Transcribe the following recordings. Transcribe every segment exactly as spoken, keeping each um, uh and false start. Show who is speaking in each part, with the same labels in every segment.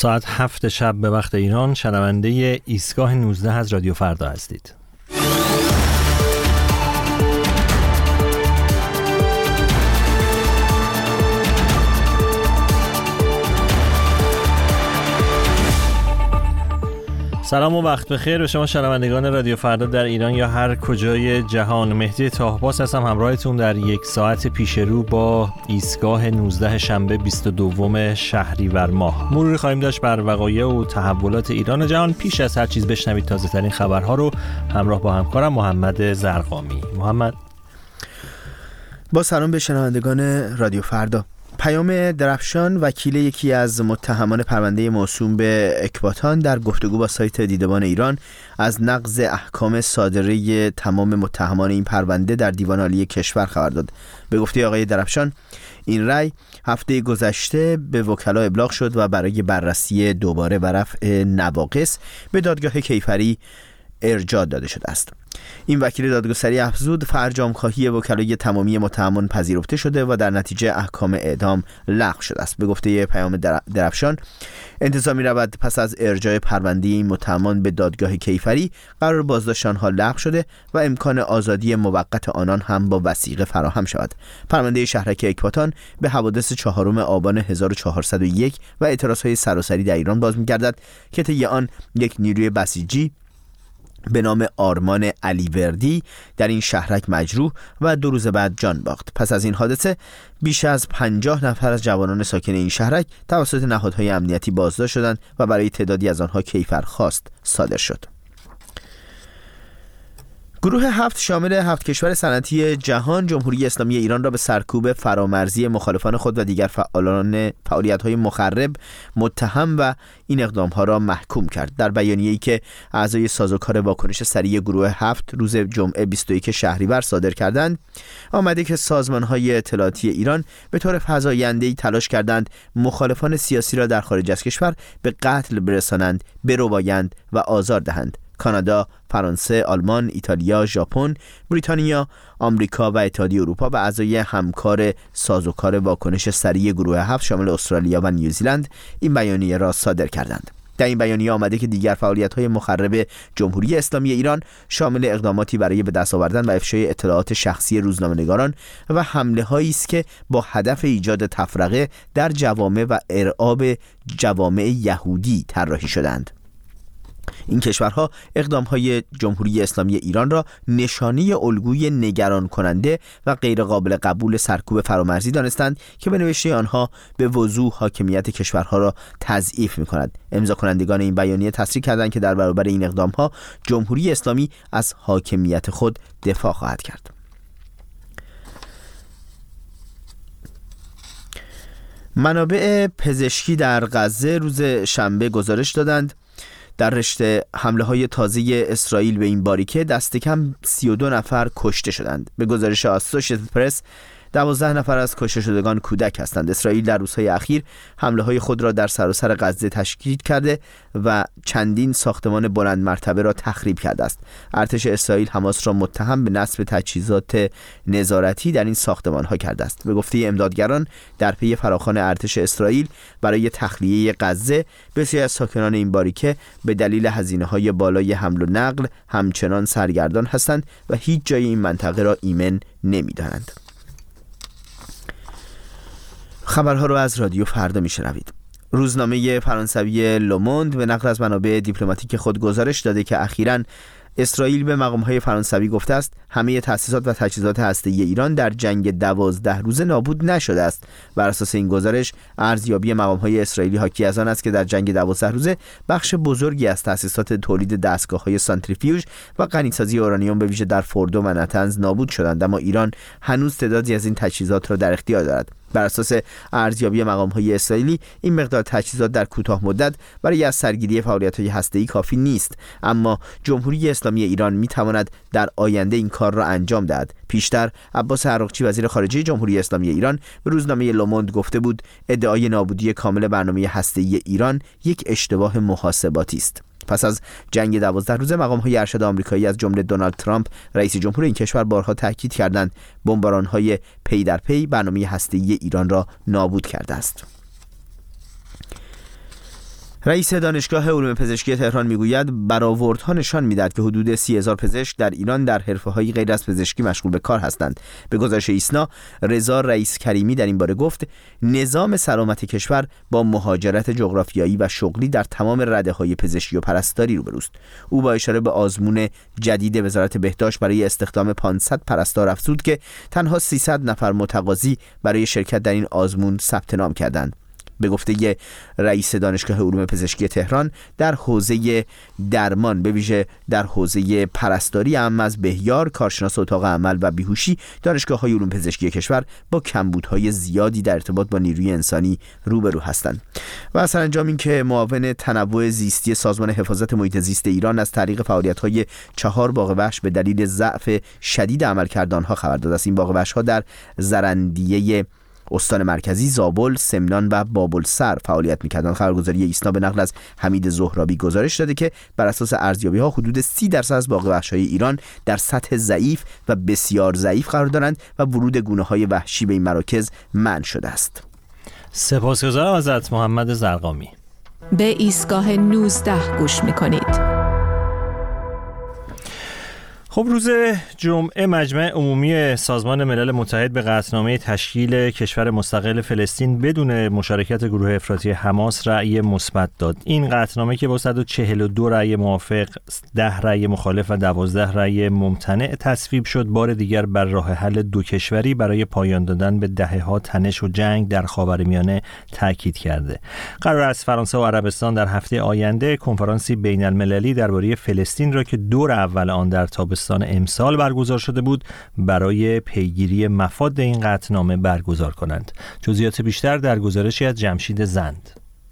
Speaker 1: ساعت هفت شب به وقت ایران شنونده ایستگاه نوزده از رادیو فردا هستید. سلام و وقت بخیر به شما شنوندگان رادیو فردا در ایران یا هر کجای جهان. مهدی طاهباس هستم همراهتون در یک ساعت پیش رو با ایستگاه نوزده شنبه بیست و دوم شهریور ماه. مروری خواهیم داشت بر وقایع و تحولات ایران و جهان. پیش از هر چیز بشنوید تازه ترین خبرها رو همراه با همکارم محمد زرقامی. محمد.
Speaker 2: با سلام به شنوندگان رادیو فردا. پیام درفشان وکیل یکی از متهمان پرونده موسوم به اکباتان در گفتگو با سایت دیدبان ایران از نقض احکام صادره تمام متهمان این پرونده در دیوان عالی کشور خبر داد. به گفته آقای درفشان این رأی هفته گذشته به وکلا ابلاغ شد و برای بررسی دوباره و رفع نواقص به دادگاه کیفری ارجاع داده شده است. این وکیل دادگستری افزود فرجام‌خواهی وکلای تمامی متهمان پذیرفته شده و در نتیجه احکام اعدام لغو شده است. به گفته پیام درفشان انتظار می‌رود پس از ارجاع پرونده این متهمان به دادگاه کیفری قرار بازداشت آنها لغو شده و امکان آزادی موقت آنان هم با وثیقه فراهم شود. پرونده شهرک اکباتان به حوادث چهارم آبان هزار و چهارصد و یک و اعتراض‌های سراسری در ایران باز می‌گردد که طی آن یک نیروی بسیجی به نام آرمان علیوردی در این شهرک مجروح و دو روز بعد جان باخت. پس از این حادثه بیش از پنجاه نفر از جوانان ساکن این شهرک توسط نهادهای امنیتی بازداشت شدند و برای تعدادی از آنها کیفرخواست صادر شد. گروه هفت شامل هفت کشور صنعتی جهان جمهوری اسلامی ایران را به سرکوب فرامرزی مخالفان خود و دیگر فعالان فعالیت‌های مخرب متهم و این اقدام‌ها را محکوم کرد. در بیانیه‌ای که اعضای سازوکار واکنش سریع گروه هفت روز جمعه بیست و یک شهریور صادر کردند، آمده که سازمان‌های اطلاعاتی ایران به طور فزاینده‌ای تلاش کردند مخالفان سیاسی را در خارج از کشور به قتل برسانند، بربایند و آزار دهند. کانادا، فرانسه، آلمان، ایتالیا، ژاپن، بریتانیا، آمریکا و اتحادیه اروپا و اعضای همکار سازوکار واکنش سریع گروه هفت شامل استرالیا و نیوزیلند این بیانیه را صادر کردند. در این بیانیه آمده که دیگر فعالیت‌های مخرب جمهوری اسلامی ایران شامل اقداماتی برای به دست آوردن و افشای اطلاعات شخصی روزنامه‌نگاران و حمله‌هایی است که با هدف ایجاد تفرقه در جوامع و ارعاب جوامع یهودی طراحی شدند. این کشورها اقدامهای جمهوری اسلامی ایران را نشانی الگوی نگران کننده و غیر قابل قبول سرکوب فرامرزی دانستند که به نوشته آنها به وضوح حاکمیت کشورها را تضعیف می‌کند. امضا کنندگان این بیانیه تصریح کردند که در برابر این اقدامها جمهوری اسلامی از حاکمیت خود دفاع خواهد کرد. منابع پزشکی در غزه روز شنبه گزارش دادند در رشته حمله‌های تازه اسرائیل به این باریکه دست کم سی و دو نفر کشته شدند. به گزارش آسوشیتد پرس دوازده نفر از کشته شدگان کودک هستند. اسرائیل در روزهای اخیر حمله‌های خود را در سراسر غزه تشدید کرده و چندین ساختمان بلند مرتبه را تخریب کرده است. ارتش اسرائیل حماس را متهم به نصب تجهیزات نظارتی در این ساختمان‌ها کرده است. به گفته امدادگران در پی فراخوان ارتش اسرائیل برای تخلیه غزه، بسیاری از ساکنان این باریکه به دلیل هزینه‌های بالای حمل و نقل همچنان سرگردان هستند و هیچ جای این منطقه را ایمن نمی‌دانند. خبرها رو از رادیو فردا میشنوید. روزنامه فرانسوی لوموند به نقل از منابع دیپلماتیک خود گزارش داده که اخیراً اسرائیل به مقام‌های فرانسوی گفته است همه تأسیسات و تجهیزات هسته‌ای ایران در جنگ دوازده روزه نابود نشده است. بر اساس این گزارش ارزیابی مقام‌های اسرائیلی حاکی از آن است که در جنگ دوازده روزه بخش بزرگی از تأسیسات تولید دستگاه‌های سانتریفیوژ و غنیسازی اورانیوم به ویژه در فوردو و نتنز نابود شدند، اما ایران هنوز تعدادی از این تجهیزات را در اختیار دارد. بر اساس ارزیابی مقام‌های اسرائیلی این مقدار تجهیزات در کوتاه مدت برای از سرگیری فعالیت‌های هسته‌ای کافی نیست، اما جمهوری اسلامی ایران می‌تواند در آینده این کار را انجام دهد. پیشتر عباس عراقچی وزیر خارجه جمهوری اسلامی ایران به روزنامه لوموند گفته بود ادعای نابودی کامل برنامه هسته‌ای ایران یک اشتباه محاسباتی است. پس از جنگ دوازده روزه مقام‌های ارشد آمریکایی از جمله دونالد ترامپ رئیس جمهور این کشور بارها تاکید کردند بمباران‌های پی در پی برنامه هسته‌ای ایران را نابود کرده است. رئیس دانشگاه علوم پزشکی تهران میگوید برآوردها نشان میدهد که حدود سی هزار پزشک در ایران در حرفه‌های غیر از پزشکی مشغول به کار هستند. به گزارش ایسنا، رضا رئیس کریمی در این باره گفت نظام سلامت کشور با مهاجرت جغرافیایی و شغلی در تمام رده‌های پزشکی و پرستاری روبروست. او با اشاره به آزمون جدید وزارت بهداشت برای استخدام پانصد پرستار افزود که تنها سیصد نفر متقاضی برای شرکت در این آزمون ثبت نام کردند. به گفته رئیس دانشگاه علوم پزشکی تهران، در حوزه درمان به ویژه در حوزه پرستاری اعم از بهیار، کارشناس اتاق عمل و بیهوشی، دانشگاه‌های علوم پزشکی کشور با کمبودهای زیادی در ارتباط با نیروی انسانی روبرو هستند. و سرانجام این که معاون تنوع زیستی سازمان حفاظت محیط زیست ایران از طریق فعالیت‌های چهار باغ وحش به دلیل ضعف شدید عملکرد آنها خبر داده است. این باغ وحش‌ها در زرندیه استان مرکزی، زابل، سمنان و بابلسر فعالیت می‌کردند. خبرگزاری ایسنا به نقل از حمید زهرابی گزارش داده که بر اساس ارزیابی‌ها حدود سی درصد از باغ وحش‌های ایران در سطح ضعیف و بسیار ضعیف قرار دارند و ورود گونه‌های وحشی به این مراکز منع شده است.
Speaker 1: سپاسگزارم ازت محمد زرقامی.
Speaker 3: به ایستگاه نوزده گوش می‌کنید.
Speaker 1: خب روز جمعه مجمع عمومی سازمان ملل متحد به قطعنامه تشکیل کشور مستقل فلسطین بدون مشارکت گروه افراطی حماس رأی مثبت داد. این قطعنامه که با صد و چهل و دو رأی موافق، ده رأی مخالف و دوازده رأی ممتنع تصویب شد، بار دیگر بر راه حل دو کشوری برای پایان دادن به دهه‌ها تنش و جنگ در خاورمیانه تاکید کرده. قرار است فرانسه و عربستان در هفته آینده کنفرانسی بین المللی درباره فلسطین را که دور اول آن در تابستان امسال برگزار شده بود برای پیگیری مفاد این قطعنامه برگزار کنند. جزئیات بیشتر در گزارشی از جمشید زند.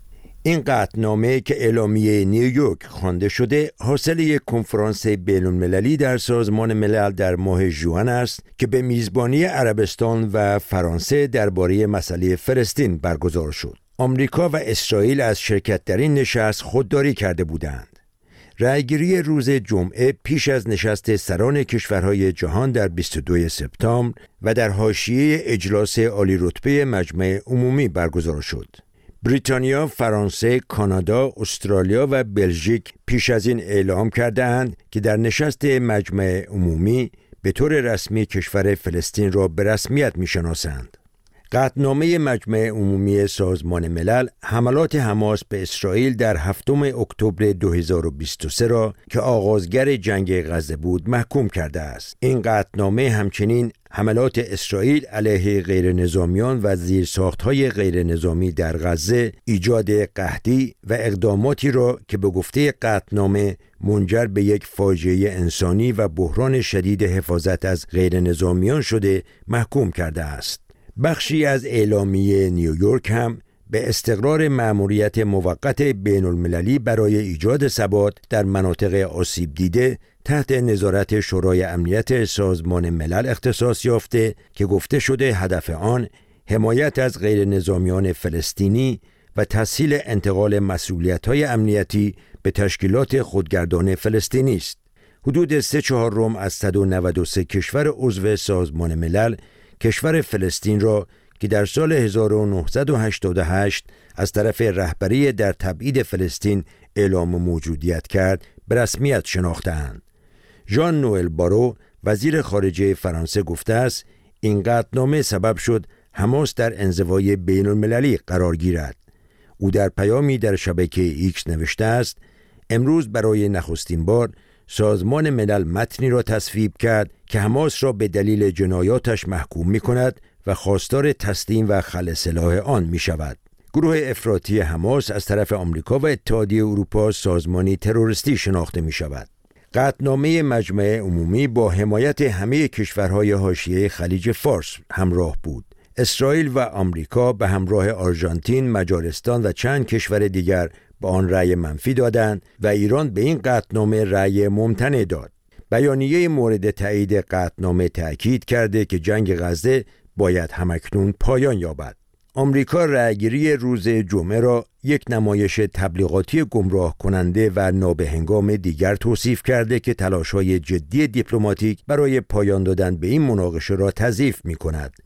Speaker 4: این قطعنامه که اعلامیه نیویورک خوانده شده حاصل یک کنفرانس بین‌المللی در سازمان ملل در ماه ژوئن است که به میزبانی عربستان و فرانسه درباره مسئله فلسطین برگزار شد. آمریکا و اسرائیل از شرکت در این نشست خودداری کرده بودند. رأیگیری روز جمعه پیش از نشست سران کشورهای جهان در بیست و دوم سپتامبر و در حاشیه اجلاس عالی رتبه مجمع عمومی برگزار شد. بریتانیا، فرانسه، کانادا، استرالیا و بلژیک پیش از این اعلام کردند که در نشست مجمع عمومی به طور رسمی کشور فلسطین را به رسمیت می‌شناسند. قطعنامه مجمع عمومی سازمان ملل حملات حماس به اسرائیل در هفتم اکتبر دو هزار و بیست و سه را که آغازگر جنگ غزه بود محکوم کرده است. این قطعنامه همچنین حملات اسرائیل علیه غیر نظامیان و زیرساخت‌های غیر نظامی در غزه، ایجاد قحطی و اقداماتی را که به گفته قطعنامه منجر به یک فاجعه انسانی و بحران شدید حفاظت از غیر نظامیان شده محکوم کرده است. بخشی از اعلامیه نیویورک هم به استقرار مأموریت موقت بین المللی برای ایجاد ثبات در مناطق آسیب دیده تحت نظارت شورای امنیت سازمان ملل اختصاص یافته که گفته شده هدف آن حمایت از غیر نظامیان فلسطینی و تسهیل انتقال مسئولیت‌های امنیتی به تشکیلات خودگردان فلسطینی است. حدود سه چهارم از صد و نود و سه کشور عضو سازمان ملل کشور فلسطین را که در سال هزار و نهصد و هشتاد و هشت از طرف رهبری در تبعید فلسطین اعلام موجودیت کرد به رسمیت شناخته‌اند. ژان نوئل بارو وزیر خارجه فرانسه گفته است این قطعنامه سبب شد حماس در انزوای بین المللی قرار گیرد. او در پیامی در شبکه ایکس نوشته است امروز برای نخستین بار سازمان ملل متنی را تصویب کرد که حماس را به دلیل جنایاتش محکوم می کند و خواستار تسلیم و خلع سلاح آن می شود. گروه افراطی حماس از طرف آمریکا و اتحادیه اروپا سازمانی تروریستی شناخته می شود. قطعنامه مجمع عمومی با حمایت همه کشورهای حاشیه خلیج فارس همراه بود. اسرائیل و آمریکا به همراه آرژانتین، مجارستان و چند کشور دیگر با آن رأی منفی دادند و ایران به این قطعنامه رأی ممتنع داد. بیانیه مورد تایید قطعنامه تأکید کرده که جنگ غزه باید همکنون پایان یابد. آمریکا رأیگیری روز جمعه را یک نمایش تبلیغاتی گمراه کننده و نابهنگام دیگر توصیف کرده که تلاش‌های جدی دیپلماتیک برای پایان دادن به این مناقشه را تضعیف می‌کند.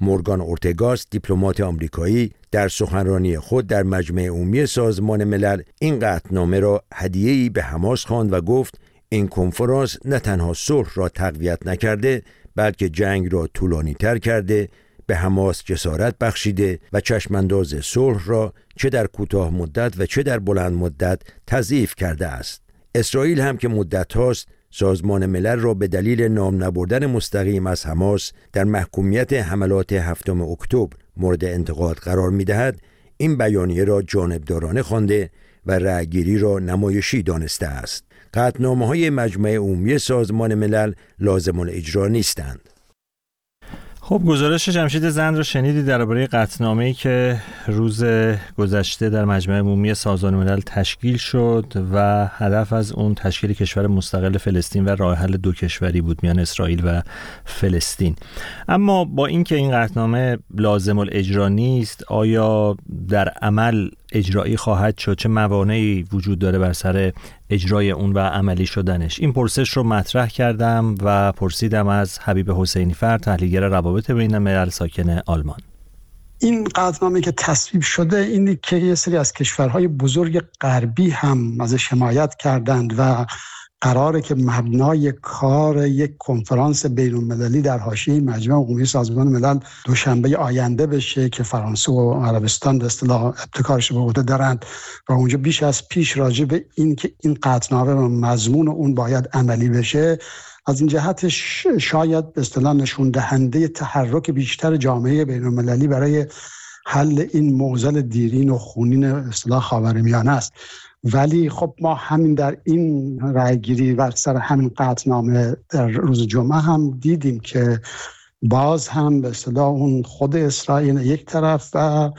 Speaker 4: مورگان اورتگاس، دیپلمات آمریکایی، در سخنرانی خود در مجمع عمومی سازمان ملل این قطعنامه را هدیه‌ای به حماس خواند و گفت این کنفرانس نه تنها صلح را تقویت نکرده بلکه جنگ را طولانی‌تر کرده، به حماس جسارت بخشیده و چشمانداز صلح را چه در کوتاه مدت و چه در بلند مدت تضعیف کرده است. اسرائیل هم که مدت هاست سازمان ملل را به دلیل نام نبردن مستقیم از حماس در محکومیت حملات هفتم اکتبر مورد انتقاد قرار می‌دهد، این بیانیه را جانبدارانه خوانده و رأیگیری را نمایشی دانسته است. قطعنامه‌های مجمع عمومی سازمان ملل لازم الاجرا نیستند.
Speaker 1: خب گزارش جمشید زند رو شنیدی درباره قطعنامه‌ای که روز گذشته در مجمع عمومی سازمان ملل تشکیل شد و هدف از اون تشکیل کشور مستقل فلسطین و راه حل دو کشوری بود میان اسرائیل و فلسطین. اما با اینکه این قطعنامه لازم الاجرا نیست، آیا در عمل اجرایی خواهد شد؟ چه موانعی وجود داره بر سر اجرای اون و عملی شدنش؟ این پرسش رو مطرح کردم و پرسیدم از حبیب حسینی فر، تحلیلگر روابط بین الملل ساکن آلمان.
Speaker 5: این قطعنامه که تصویب شده این که یه سری از کشورهای بزرگ غربی هم ازش حمایت کردند و قراره که مبنای کار یک کنفرانس بین‌المللی در حاشیه مجمع عمومی سازمان ملل دوشنبه آینده بشه که فرانسه و عربستان به اصطلاح ابتکارش به عهده دارند و اونجا بیش از پیش راجع به این که این قطعنامه و مضمون اون باید عملی بشه، از این جهتش شاید به اصطلاح نشون دهنده تحرک بیشتر جامعه بین‌المللی برای حل این معضل دیرین و خونین اصطلاح خاورمیانه است. ولی خب ما همین در این رأیگیری و سر همین قطعنامه در روز جمعه هم دیدیم که باز هم به اصطلاح اون خود اسرائیل یک طرف و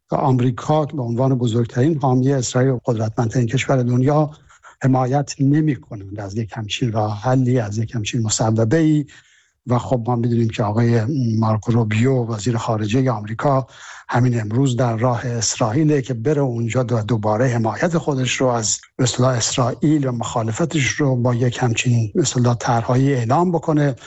Speaker 5: آمریکا به عنوان بزرگترین حامی اسرائیل و قدرتمندترین کشور دنیا حمایت نمی‌کنند از یک همچین راه حلی، از یک همچین مصوبه‌ای. و خب ما می‌دونیم که آقای مارکو روبیو وزیر خارجه آمریکا همین امروز در راه اسرائیل که بره اونجا دوباره حمایت خودش رو از به اصطلاح اسرائیل و مخالفتش رو با یک همچین به اصطلاح طرح‌هایی اعلام بکنه.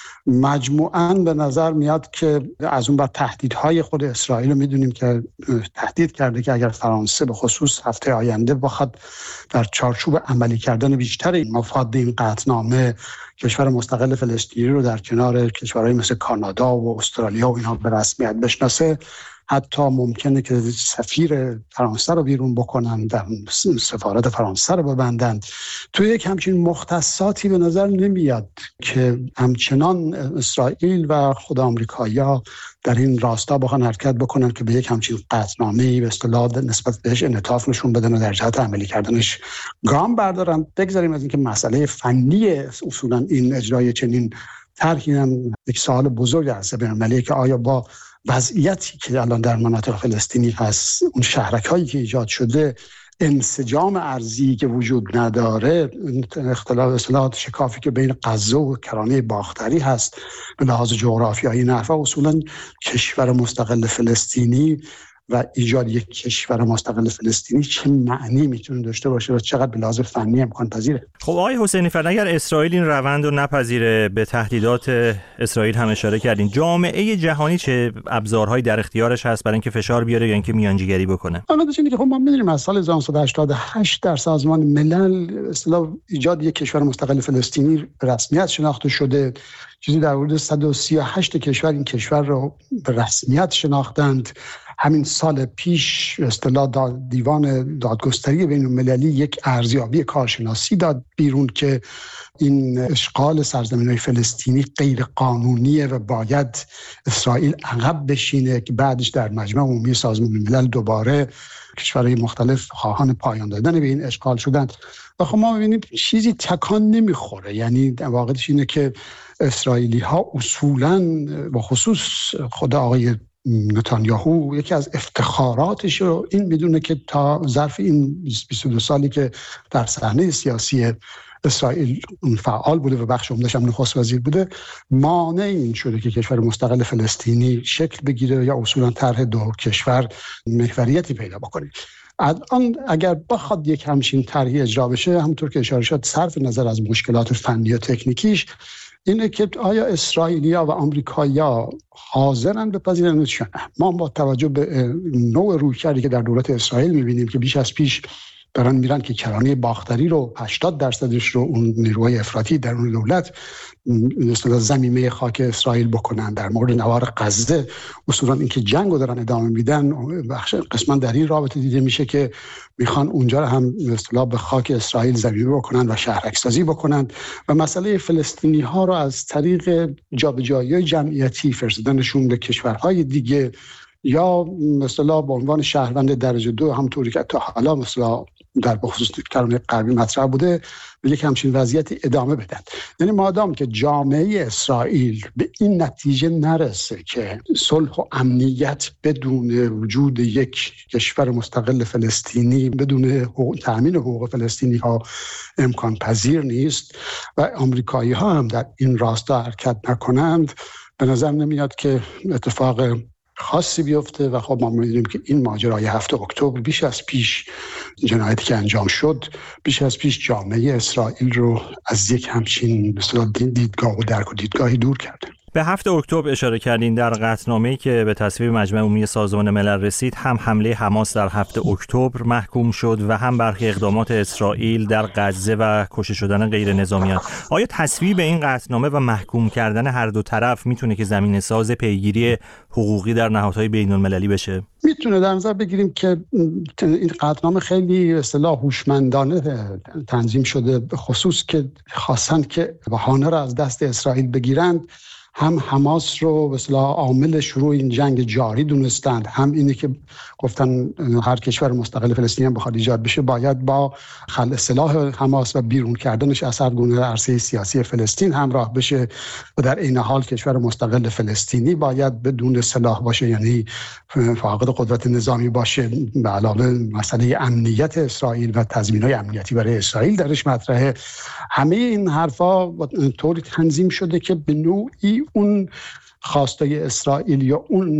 Speaker 5: مجموعاً به نظر میاد که از اون بر تهدیدهای خود اسرائیل رو میدونیم که تهدید کرده که اگر فرانسه به خصوص هفته آینده بخواد در چارچوب عملی کردن بیشتر این مفاد این قطعنامه کشور مستقل فلسطینی رو در کنار کشورهای مثل کانادا و استرالیا و اینها به رسمیت بشناسه، حتی ممکنه که سفیر فرانسه رو بیرون بکنن، در سفارت فرانسه رو ببندن. توی یک همچین مختصاتی به نظر نمیاد که همچنان اسرائیل و خود آمریکایی‌ها در این راستا بخوان حرکت بکنن که به یک همچین قطعنامه‌ای به اصطلاح نسبت بهش انعطاف نشون بدن و در جهت عملی کردنش گام بردارن. بگذاریم از اینکه مسئله فنی اصولا این اجرای چنین طرحی هم یک سوال بزرگ است بین‌المللی که آیا با وضعیتی که الان در مناطق فلسطینی هست، اون شهرک‌هایی که ایجاد شده، انسجام ارضی که وجود نداره، اختلاف اصطلاحات شکافی که بین غزه و کرانه باختری هست به لحاظ جغرافیایی، نحوه اصولا کشور مستقل فلسطینی و ایجاد یک کشور مستقل فلسطینی چه معنی میتونه داشته باشه و چقدر به لحاظ فنی امکان پذیره.
Speaker 1: خب آقای حسینی فر، اگر اسرائیل این روند رو نپذیره، به تهدیدات اسرائیل هم اشاره کردین، جامعه جهانی چه ابزارهایی در اختیارش هست برای اینکه فشار بیاره یا اینکه میانجیگری بکنه؟
Speaker 5: البته اینه که خب ما می‌دونیم از سال هزار و نهصد و هشتاد و هشت در سازمان ملل اصطلاح ایجاد یک کشور مستقل فلسطینی به رسمیت شناخته شده. چیزی در حدود صد و سی و هشت کشور این کشور رو به رسمیت شناختند. همین سال پیش اصطلاح دیوان دادگستری بین‌المللی یک ارزیابی کارشناسی داد بیرون که این اشغال سرزمین‌های فلسطینی غیر قانونیه و باید اسرائیل عقب بشینه، که بعدش در مجمع عمومی سازمان ملل دوباره کشورهای مختلف خواهان پایان دادن به این اشغال شدند. و خب ما می‌بینیم چیزی تکان نمیخوره. یعنی واقعیتش اینه که اسرائیلی‌ها اصولاً با خصوص خود آقای نتانیاهو یکی از افتخاراتش رو این میدونه که تا ظرف این بیست و دو سالی که در صحنه سیاسی اسرائیل فعال بوده و بخش عمده‌اش هم نخست وزیر بوده، مانع این شده که کشور مستقل فلسطینی شکل بگیره یا اصولا طرح دو کشور محوریتی پیدا بکنه. الان اگر بخواد یک همچین طرحی اجرا بشه، همونطور که اشاره شد، صرف نظر از مشکلات فنی و تکنیکیش، اینه که آیا اسرائیلیا و آمریکایی‌ها حاضرن بپذیرن یا نه. ما با توجه به نوع رویکردی که در دولت اسرائیل می‌بینیم که بیش از پیش دارن میرن که کرانه باختری رو هشتاد درصدش رو اون نیروهای افراطی در اون دولت مثلا زمینه خاک اسرائیل بکنن. در مورد نوار غزه اصولا اینکه جنگو دارن ادامه میدن، بخش قسما در این رابطه دیده میشه که میخوان اونجا رو هم مثلا به خاک اسرائیل زمینه بکنن و شهرک سازی بکنن و مسئله فلسطینی ها رو از طریق جابجایی جمعیتی فرستادنشون به کشورهای دیگه یا مثلا به عنوان شهروند درجه دو، همونطوری که تا حالا مثلا در بخصوص کرانه غربی مطرح بوده، به یک همچین وضعیتی ادامه بدن. یعنی مادام که جامعه اسرائیل به این نتیجه نرسه که صلح و امنیت بدون وجود یک کشور مستقل فلسطینی، بدون حقوق، تأمین حقوق فلسطینی ها امکان پذیر نیست و آمریکایی ها هم در این راستا حرکت نکنند، به نظر نمیاد که اتفاق خاصی بیفته. و خب ما می‌دونیم که این ماجرای هفتم اکتبر بیش از پیش جنایتی که انجام شد، بیش از پیش جامعه اسرائیل رو از یک همچین مثلا دیدگاه و درک و دیدگاهی دور کرده.
Speaker 1: به هفتم اکتبر اشاره کردین. در قطعنامه‌ای که به تصویب مجمع عمومی سازمان ملل رسید، هم حمله حماس در هفتم اکتبر محکوم شد و هم برخی اقدامات اسرائیل در غزه و کشته شدن غیر نظامیان. آیا تصویب این قطعنامه و محکوم کردن هر دو طرف میتونه که زمینه ساز پیگیری حقوقی در نهادهای بین‌المللی بشه؟
Speaker 5: میتونه. در نظر بگیریم که این قطعنامه خیلی به اصطلاح هوشمندانه تنظیم شده، به خصوص که خواستن که بهانه را از دست اسرائیل بگیرند. هم حماس رو به اصطلاح عامل شروع این جنگ جاری دونستند، هم اینه که گفتن هر کشور مستقل فلسطینی هم بخواد ایجاد بشه باید با خلع سلاح حماس و بیرون کردنش از هر گونه عرصه سیاسی فلسطین همراه بشه و در این حال کشور مستقل فلسطینی باید بدون سلاح باشه، یعنی فاقد قدرت نظامی باشه. به علاوه مسئله امنیت اسرائیل و تضمین‌های امنیتی برای اسرائیل درش مطرحه. همه این حرفا طوری تنظیم شده که به نوعی اون خواسته اسرائیل یا اون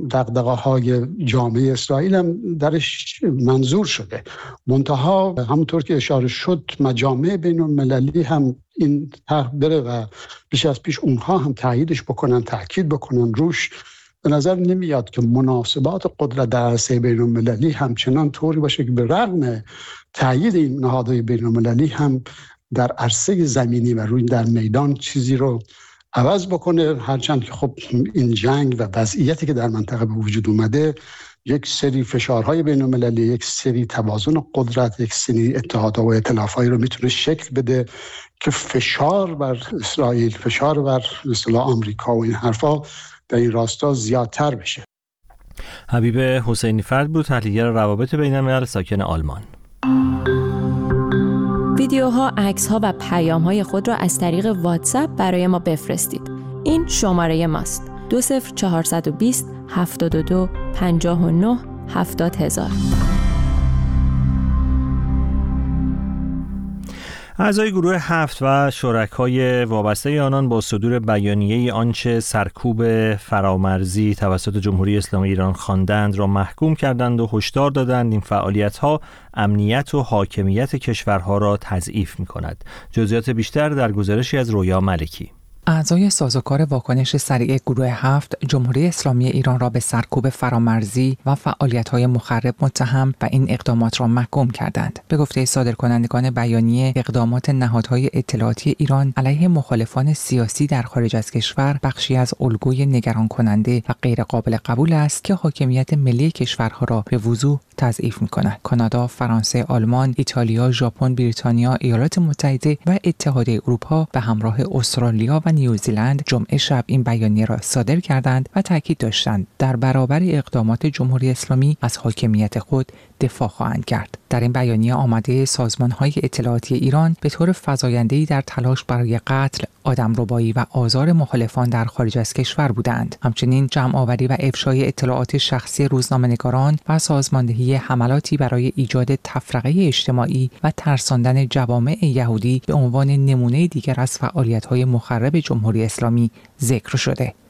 Speaker 5: دغدغه‌های جامعه اسرائیل هم درش منظور شده. منتها همونطور که اشاره شد مجامع بین‌المللی هم این طرح بره و بیش از پیش اونها هم تاییدش بکنن، تاکید بکنن روش. به نظر نمیاد که مناسبات قدرت در عرصه بین‌المللی همچنان طوری باشه که به رغم تایید این نهادهای بین‌المللی هم در عرصه زمینی و روی در میدان چیزی رو عوض بکنه. هرچند که خب این جنگ و وضعیتی که در منطقه به وجود اومده یک سری فشارهای بین‌المللی، یک سری توازن قدرت، یک سری اتحادها و ائتلافایی رو میتونه شکل بده که فشار بر اسرائیل، فشار بر اصطلاح آمریکا و این حرفا در این راستا زیادتر بشه.
Speaker 1: حبیب حسینی فرد بود، تحلیلگر روابط بین‌الملل، ساکن آلمان.
Speaker 3: ویدیوها، عکس‌ها و پیام‌های خود را از طریق واتساپ برای ما بفرستید. این شماره ماست: دو صفر چهارصد و بیست هفتاد و دو پنجاه و نه هفتاد هزار.
Speaker 1: اعضای گروه هفت و شرکای وابسته آنان با صدور بیانیه آنچه سرکوب فرامرزی توسط جمهوری اسلامی ایران خواندند را محکوم کردند و هشدار دادند این فعالیت‌ها امنیت و حاکمیت کشورها را تضعیف می‌کند. جزئیات بیشتر در گزارشی از رویا ملکی.
Speaker 6: اعضای سازوکار واکنش سریع گروه هفت جمهوری اسلامی ایران را به سرکوب فرامرزی و فعالیت‌های مخرب متهم و این اقدامات را محکوم کردند. به گفته صادرکنندگان بیانیه، اقدامات نهادهای اطلاعاتی ایران علیه مخالفان سیاسی در خارج از کشور بخشی از الگوی نگران کننده و غیر قابل قبول است که حاکمیت ملی کشورها را به وضوح تضعیف می‌کند. کانادا، فرانسه، آلمان، ایتالیا، ژاپن، بریتانیا، ایالات متحده و اتحادیه اروپا به همراه استرالیا و نیوزیلند جمعه شب این بیانیه را صادر کردند و تاکید داشتند در برابر اقدامات جمهوری اسلامی از حاکمیت خود دفاع خواهند کرد. در این بیانیه آمده سازمان‌های اطلاعاتی ایران به طور فزاینده‌ای در تلاش برای قتل، آدمربایی و آزار مخالفان در خارج از کشور بودند. همچنین جمع‌آوری و افشای اطلاعات شخصی روزنامه‌نگاران و سازماندهی حملاتی برای ایجاد تفرقه اجتماعی و ترساندن جوامع یهودی به عنوان نمونه دیگر از فعالیت‌های مخرب جمهوری اسلامی ذکر شده.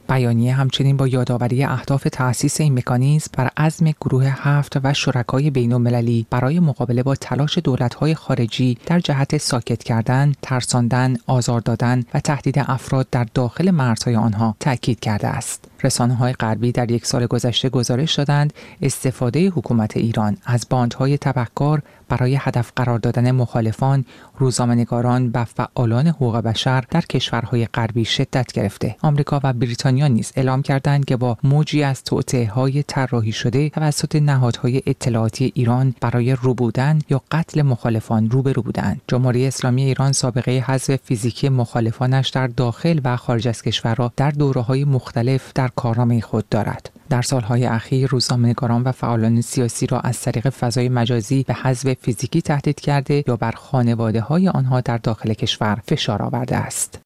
Speaker 6: بیانیه همچنین با یادآوری اهداف تأسیس این مکانیزم بر عزم گروه هفت و شرکای بین‌المللی برای مقابله با تلاش دولت‌های خارجی در جهت ساکت کردن، ترساندن، آزار دادن و تهدید افراد در داخل مرزهای آنها تأکید کرده است. رسانه‌های غربی در یک سال گذشته گزارش دادند استفاده حکومت ایران از باندهای تبهکار برای هدف قرار دادن مخالفان، روزنامه‌نگاران و فعالان حقوق بشر در کشورهای غربی شدت گرفته. آمریکا و بریتانیا نیز اعلام کردند که با موجی از توطئه‌های طراحی شده توسط نهادهای اطلاعاتی ایران برای ربودن یا قتل مخالفان روبرو بودند. جمهوری اسلامی ایران سابقه حذف فیزیکی مخالفانش در داخل و خارج از کشور را در دوره‌های مختلف در کارنامه خود دارد. در سالهای اخیر روزنامه‌نگاران و فعالان سیاسی را از طریق فضای مجازی به حذف فیزیکی تهدید کرده یا بر خانواده‌های آنها در داخل کشور فشار آورده است.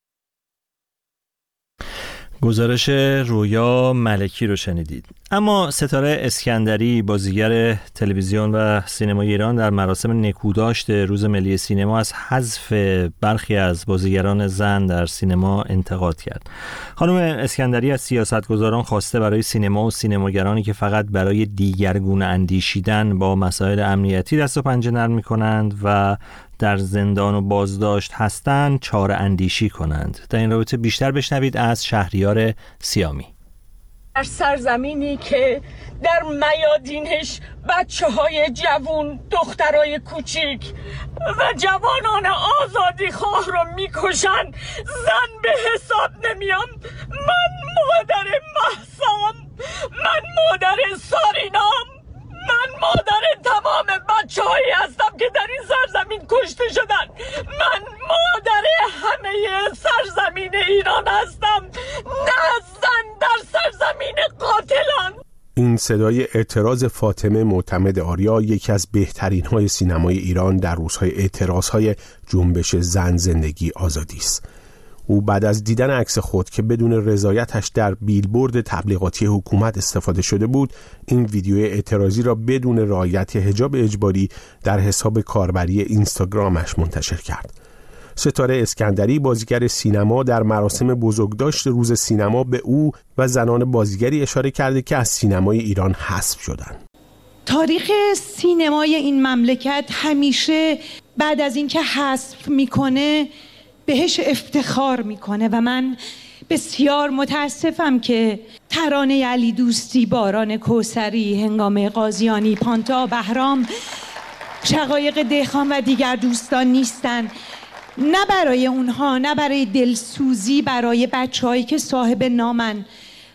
Speaker 1: گزارش رویا ملکی رو شنیدید. اما ستاره اسکندری بازیگر تلویزیون و سینمای ایران در مراسم نکوداشت روز ملی سینما از حذف برخی از بازیگران زن در سینما انتقاد کرد. خانم اسکندری از سیاستگزاران خواسته برای سینما و سینماگرانی که فقط برای دیگرگونه اندیشیدن با مسائل امنیتی دست و پنجه نرم می‌کنند و در زندان و بازداشت هستند چاره اندیشی کنند. در این رابطه بیشتر بشنوید از شهریار سیامی.
Speaker 7: در سرزمینی که در میادینش بچه های جوون، دخترای کوچیک و جوانان آزادی خواه رو میکشن، زن به حساب نمیام. من مادر مهسام، من مادر سارینام، من مادر تمام بچه هایی هستم که در این سرزمین کشته شدن. من مادر همه سرزمین ایران هستم، نه زن در سرزمین قاتلان.
Speaker 8: این صدای اعتراض فاطمه معتمد آریا، یکی از بهترین های سینمای ایران در روزهای اعتراض های جنبش زن زندگی آزادی است. او بعد از دیدن عکس خود که بدون رضایتش در بیلبورد تبلیغاتی حکومت استفاده شده بود، این ویدیوی اعتراضی را بدون رعایت حجاب اجباری در حساب کاربری اینستاگرامش منتشر کرد. ستاره اسکندری بازیگر سینما در مراسم بزرگداشت روز سینما به او و زنان بازیگری اشاره کرده که از سینمای ایران حذف شدند.
Speaker 9: تاریخ سینمای این مملکت همیشه بعد از اینکه حذف میکنه بهش افتخار میکنه و من بسیار متاسفم که ترانه علی دوستی، باران کوثری، هنگامه قاضیانی، پانتا بهرام، شقایق دهخان و دیگر دوستان نیستن. نه برای اونها، نه برای دلسوزی برای بچه‌هایی که صاحب نامن،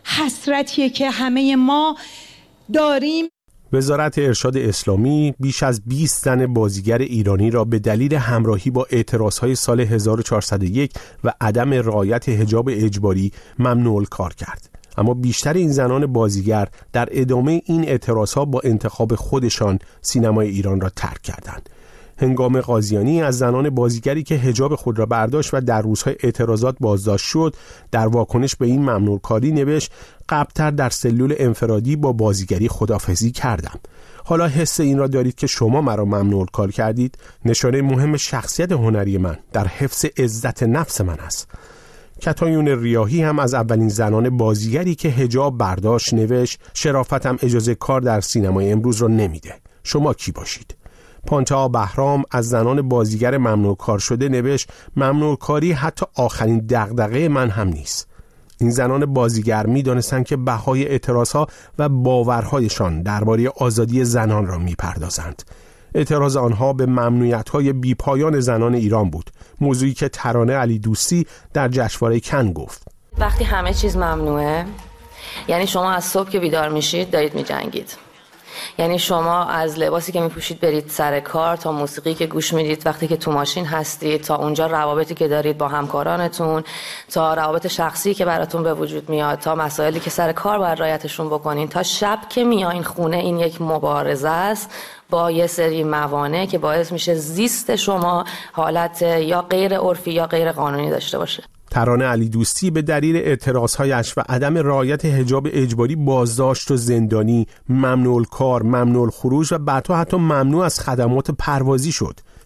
Speaker 9: حسرتیه که همه ما داریم.
Speaker 8: وزارت ارشاد اسلامی بیش از بیست زن بازیگر ایرانی را به دلیل همراهی با اعتراضهای سال هزار و چهارصد و یک و عدم رعایت حجاب اجباری ممنوع کار کرد. اما بیشتر این زنان بازیگر در ادامه این اعتراضها با انتخاب خودشان سینمای ایران را ترک کردند. هنگام قاضیانی از زنان بازیگری که حجاب خود را برداشت و در روزهای اعتراضات بازداشت شد، در واکنش به این ممنوع کاری نوشت: قبلتر در سلول انفرادی با بازیگری خداحافظی کردم. حالا حس این را دارید که شما مرا ممنوع کار کردید؟ نشانه مهم شخصیت هنری من در حفظ عزت نفس من است. کتایون ریاحی هم از اولین زنان بازیگری که حجاب برداشت نوشت: شرافتم اجازه کار در سینمای امروز را نمیده. شما کی باشید؟ پانتا بهرام از زنان بازیگر ممنوع کار شده نوشت: ممنوع کاری حتی آخرین دغدغه من هم نیست. این زنان بازیگر می دانستند که بهای اعتراضها و باورهایشان درباره آزادی زنان را می پردازند. اعتراض آنها به ممنوعیت‌های بیپایان زنان ایران بود، موضوعی که ترانه علی دوستی در جشنواره کن گفت.
Speaker 10: وقتی همه چیز ممنوعه، یعنی شما از صبح که بیدار میشید دارید می‌جنگید. یعنی شما از لباسی که میپوشید برید سر کار، تا موسیقی که گوش میدید وقتی که تو ماشین هستید، تا اونجا روابطی که دارید با همکارانتون، تا روابط شخصی که براتون به وجود میاد، تا مسائلی که سر کار باید رعایتشون بکنین، تا شب که میایین خونه، این یک مبارزه است با یه سری موانع که باعث میشه زیست شما حالت یا غیر عرفی یا غیر قانونی داشته باشه.
Speaker 8: ترانه علی دوستی به دلیل اعتراضهایش و عدم رعایت حجاب اجباری بازداشت و زندانی، ممنوع کار، ممنوع خروج و بعدها حتی ممنوع از خدمات پروازی شد.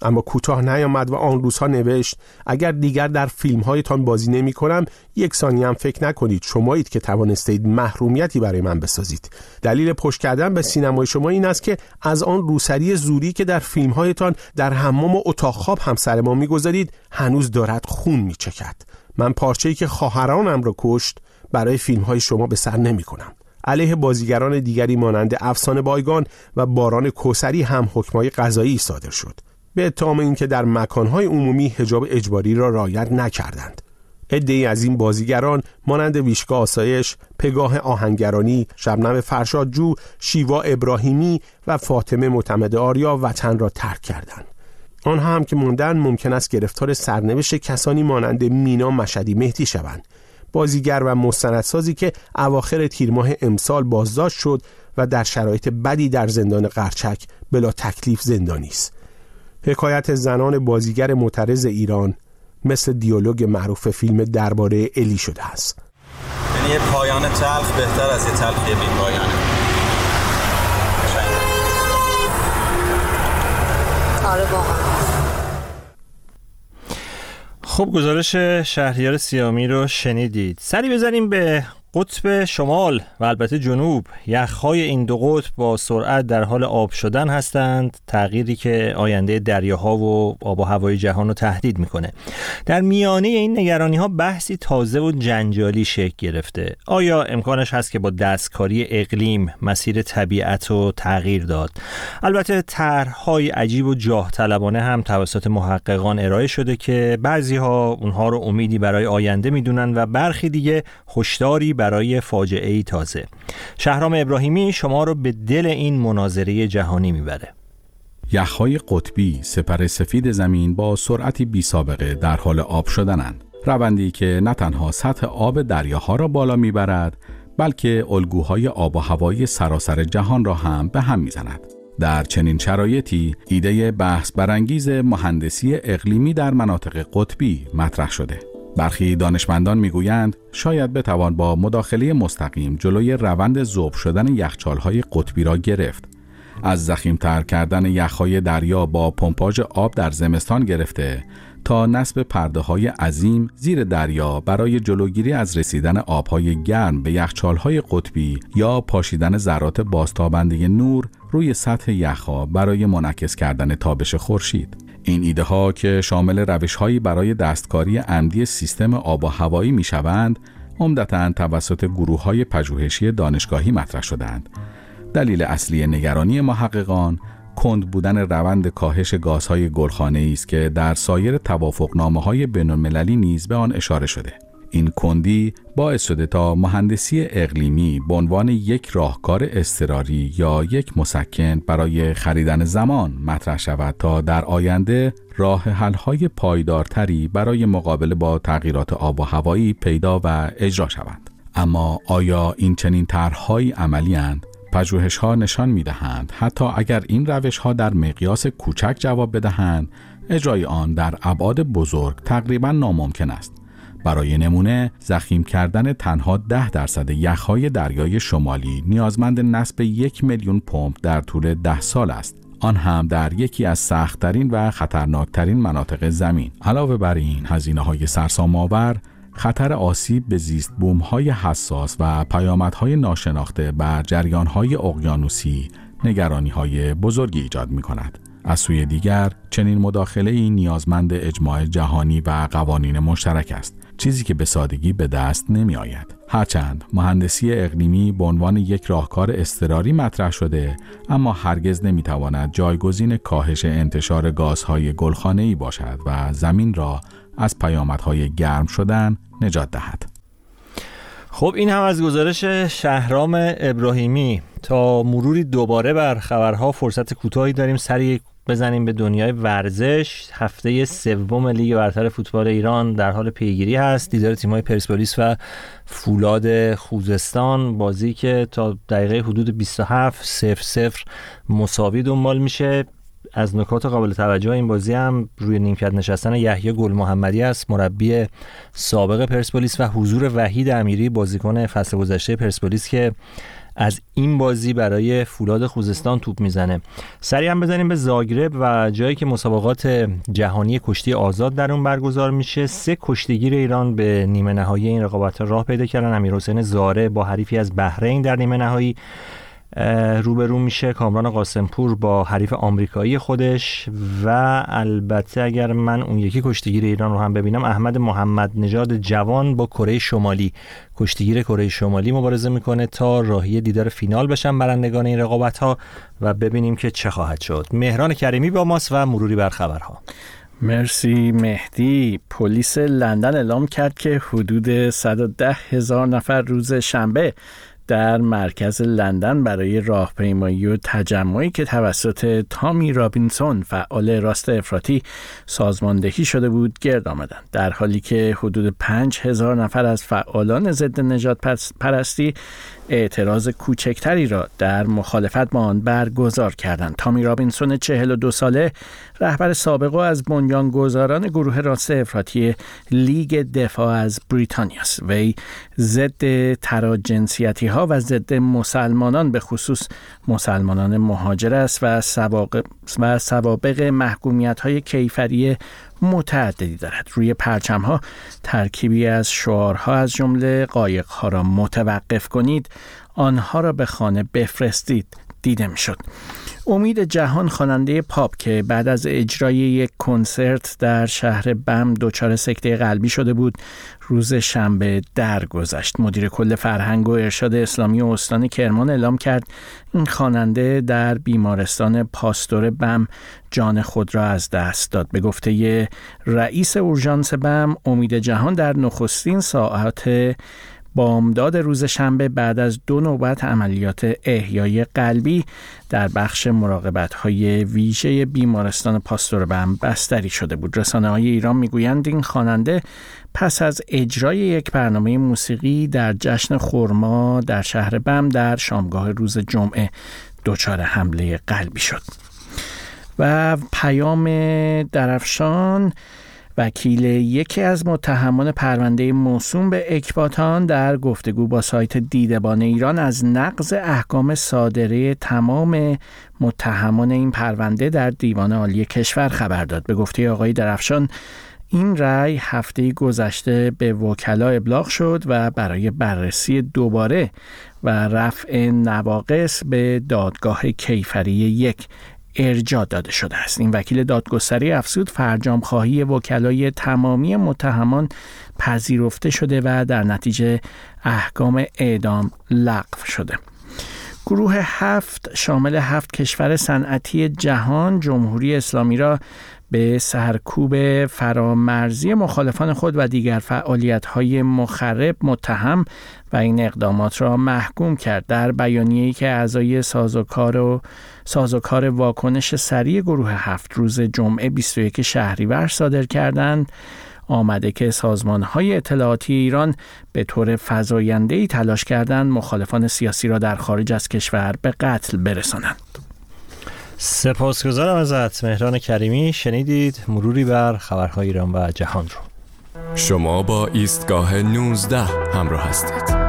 Speaker 8: اما کوتاه نیامد و آن روزها نوشت اگر دیگر در فیلم‌هایتان بازی نمی‌کنم یک ثانیه هم فکر نکنید شمایید که توانستید محرومیتی برای من بسازید. دلیل پشت کردن به سینمای شما این است که از آن روسری زوری که در فیلم‌هایتان در حمام و اتاق خواب هم سر ما می‌گذارید هنوز دارد خون می‌چکد. من پارچه‌ای که خواهرانم را کشت برای فیلم‌های شما به سر نمی‌کنم. علیه بازیگران دیگری مانند افسانه بایگان و باران کوثری هم حکم‌های قضایی صادر شد به اتهام اینکه در مکان‌های عمومی حجاب اجباری را رعایت نکردند. عده‌ای از این بازیگران مانند ویشکا آسایش، پگاه آهنگرانی، شبنم فرشادجو، شیوا ابراهیمی و فاطمه معتمد آریا وطن را ترک کردند. آنها هم که موندن ممکن است گرفتار سرنوشت کسانی مانند مینا مشهدی مهدی شوند، بازیگر و مستندسازی که اواخر تیر ماه امسال بازداشت شد و در شرایط بدی در زندان قرچک بلا تکلیف زندانی است. حکایت زنان بازیگر معترض ایران مثل دیالوگ معروف فیلم درباره الی شده است.
Speaker 11: یعنی یه پایان تلخ بهتر از یه تلخی بی پایانه.
Speaker 10: آره واقعا.
Speaker 1: خب گزارش شهریار سیامی رو شنیدید. سری بزنیم به قطب شمال و البته جنوب. یخ‌های این دو قطب با سرعت در حال آب شدن هستند، تغییری که آینده دریاها و آب و هوای جهان رو تهدید میکنه. در میانه این نگرانی‌ها بحثی تازه و جنجالی شکل گرفته. آیا امکانش هست که با دستکاری اقلیم مسیر طبیعت رو تغییر داد؟ البته طرح‌های عجیب و جاه طلبانه هم توسط محققان ارائه شده که بعضی‌ها اونها رو امیدی برای آینده میدونن و برخی دیگه هشداری برای فاجعه‌ای تازه. شهرام ابراهیمی شما رو به دل این مناظره جهانی میبره.
Speaker 12: یخ‌های قطبی سپر سفید زمین با سرعتی بی سابقه در حال آب شدنند. روندی که نه تنها سطح آب دریاها را بالا میبرد، بلکه الگوهای آب و هوایی سراسر جهان را هم به هم میزند. در چنین شرایطی ایده بحث برانگیز مهندسی اقلیمی در مناطق قطبی مطرح شده. برخی دانشمندان میگویند شاید بتوان با مداخله مستقیم جلوی روند ذوب شدن یخچال‌های قطبی را گرفت. از ضخیم‌تر کردن یخ‌های دریا با پمپاژ آب در زمستان گرفته تا نصب پرده‌های عظیم زیر دریا برای جلوگیری از رسیدن آب‌های گرم به یخچال‌های قطبی یا پاشیدن ذرات بازتابنده نور روی سطح یخ‌ها برای منعکس کردن تابش خورشید. این ایده ها که شامل روش هایی برای دستکاری عمدی سیستم آب و هوایی می شوند، عمدتاً توسط گروه های پژوهشی دانشگاهی مطرح شدند. دلیل اصلی نگرانی محققان کند بودن روند کاهش گازهای گلخانه‌ای است که در سایر توافقنامه‌های بین‌المللی نیز به آن اشاره شده. این کندی باعث شده تا مهندسی اقلیمی به عنوان یک راهکار اضطراری یا یک مسکن برای خریدن زمان مطرح شود تا در آینده راه حل‌های پایدارتری برای مقابله با تغییرات آب و هوایی پیدا و اجرا شوند. اما آیا این چنین طرح‌های عملی‌اند؟ پژوهش‌ها نشان می‌دهند حتی اگر این روش‌ها در مقیاس کوچک جواب بدهند، اجرای آن در ابعاد بزرگ تقریباً ناممکن است. برای نمونه ضخیم کردن تنها ده درصد یخ‌های دریای شمالی نیازمند نصب یک میلیون پمپ در طول ده سال است. آن هم در یکی از سخت‌ترین و خطرناکترین مناطق زمین. علاوه بر این هزینه‌های سرسام‌آور، خطر آسیب به زیست بوم‌های حساس و پیامدهای ناشناخته بر جریان‌های اقیانوسی نگرانی‌های بزرگی ایجاد می‌کند. از سوی دیگر چنین مداخله‌ای نیازمند اجماع جهانی و قوانین مشترک است، چیزی که به سادگی به دست نمی آید. هرچند مهندسی اقلیمی به عنوان یک راهکار اضطراری مطرح شده، اما هرگز نمی تواند جایگزین کاهش انتشار گازهای گلخانه‌ای باشد و زمین را از پیامدهای گرم شدن نجات دهد.
Speaker 1: خب این هم از گزارش شهرام ابراهیمی. تا مروری دوباره بر خبرها فرصت کوتاهی داریم سری بزنیم به دنیای ورزش. هفته سوم لیگ برتر فوتبال ایران در حال پیگیری هست. دیدار تیم‌های پرسپولیس و فولاد خوزستان، بازی که تا دقیقه حدود بیست و هفت صفر صفر مساوی دنبال میشه. از نکات قابل توجه این بازی هم روی نیمکت نشستن یحیی گل محمدی است، مربی سابق پرسپولیس، و حضور وحید امیری، بازیکن فصل گذشته پرسپولیس که از این بازی برای فولاد خوزستان توپ میزنه. سریع هم بزنیم به زاگرب و جایی که مسابقات جهانی کشتی آزاد در اون برگزار میشه. سه کشتیگیر ایران به نیمه نهایی این رقابت‌ها راه پیدا کردن. امیرحسین زاره با حریفی از بحرین در نیمه نهایی روبرو میشه، کامران قاسمپور با حریف آمریکایی خودش، و البته اگر من اون یکی کشتیگیر ایران رو هم ببینم، احمد محمد نژاد جوان با کره شمالی، کشتیگیر کره شمالی مبارزه میکنه تا راهی دیدار فینال بشن برندگان این رقابت ها و ببینیم که چه خواهد شد. مهران کریمی با ماست و مروری بر خبرها.
Speaker 13: مرسی مهدی. پلیس لندن اعلام کرد که حدود صد و ده هزار نفر روز شنبه در مرکز لندن برای راهپیمایی و تجمعی که توسط تامی رابینسون فعال راست افراطی سازماندهی شده بود گرد آمدند، در حالی که حدود پنج هزار نفر از فعالان ضد نژاد پرستی اعتراض کوچکتری را در مخالفت با آن برگزار کردند. تامی رابینسون چهل و دو ساله رهبر سابق و از بنیانگذاران گروه راست افراطی لیگ دفاع از بریتانیا است. وی ضد تراجنسیتی ها و ضد مسلمانان به خصوص مسلمانان مهاجر است و سوابق و سوابق محکومیت های کیفری متعددی دارد. روی پرچم ها ترکیبی از شعارها از جمله قایق ها را متوقف کنید، آنها را به خانه بفرستید دیده می شد. امید جهان خواننده پاپ که بعد از اجرای یک کنسرت در شهر بم دچار سکته قلبی شده بود، روز شنبه درگذشت. مدیر کل فرهنگ و ارشاد اسلامی استان کرمان اعلام کرد این خواننده در بیمارستان پاستور بم جان خود را از دست داد. به گفته رئیس اورژانس بم، امید جهان در نخستین ساعات بامداد روز شنبه بعد از دو نوبت عملیات احیای قلبی در بخش مراقبت‌های ویژه بیمارستان پاستور بم بستری شده بود. رسانه‌های ایران میگویند این خواننده پس از اجرای یک برنامه موسیقی در جشن خرما در شهر بم در شامگاه روز جمعه دچار حمله قلبی شد. و پیام درفشان، وکیل یکی از متهمان پرونده موسوم به اکباتان، در گفتگو با سایت دیدبان ایران از نقض احکام صادره تمام متهمان این پرونده در دیوان عالی کشور خبر داد. به گفته آقای درفشان، این رأی هفته گذشته به وکلا ابلاغ شد و برای بررسی دوباره و رفع نواقص به دادگاه کیفری یک ارجاع داده شده است. این وکیل دادگستری افزود فرجام خواهی وکلای تمامی متهمان پذیرفته شده و در نتیجه احکام اعدام لغو شده. گروه هفت شامل هفت کشور صنعتی جهان جمهوری اسلامی را به سرکوب فرامرزی مخالفان خود و دیگر فعالیت‌های مخرب متهم و این اقدامات را محکوم کرد. در بیانیه‌ای که اعضای سازوکار و سازوکار واکنش سریع گروه هفت روز جمعه بیست و یک شهریور صادر کردند، آمده که سازمان‌های اطلاعاتی ایران به طور فزاینده‌ای تلاش کردند مخالفان سیاسی را در خارج از کشور به قتل برسانند.
Speaker 1: سپاسگزارم ازت مهران کریمی. شنیدید مروری بر خبرهای ایران و جهان رو.
Speaker 14: شما با ایستگاه نوزده همراه هستید.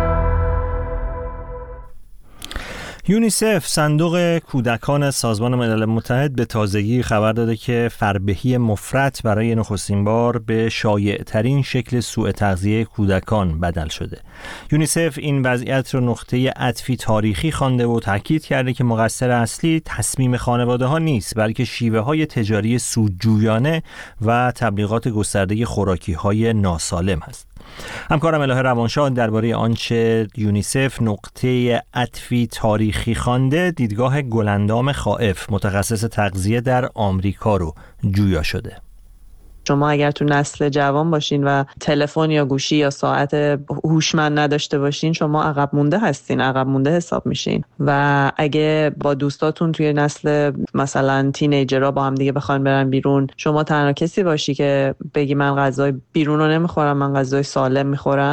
Speaker 1: یونیسف، صندوق کودکان سازمان ملل متحد، به تازگی خبر داده که فربهی مفرط برای نخستین بار به شایع‌ترین شکل سوء تغذیه کودکان بدل شده. یونیسف این وضعیت رو نقطه عطفی تاریخی خوانده و تاکید کرده که مقصر اصلی تصمیم خانواده ها نیست، بلکه شیوه های تجاری سودجویانه و تبلیغات گسترده خوراکی های ناسالم است. همکارم الهه روانشاه درباره آنچه یونیسف نقطه عطفی تاریخی خوانده، دیدگاه گلندام خائف، متخصص تغذیه در آمریکا رو جویا شده.
Speaker 15: شما اگر تو نسل جوان باشین و تلفن یا گوشی یا ساعت هوشمند نداشته باشین، شما عقب مونده هستین، عقب مونده حساب میشین. و اگه با دوستاتون توی نسل مثلا تینیجرها با هم دیگه بخوان برن بیرون، شما تنها کسی باشی که بگی من غذای بیرون رو نمیخورم، من غذای سالم میخورم، خب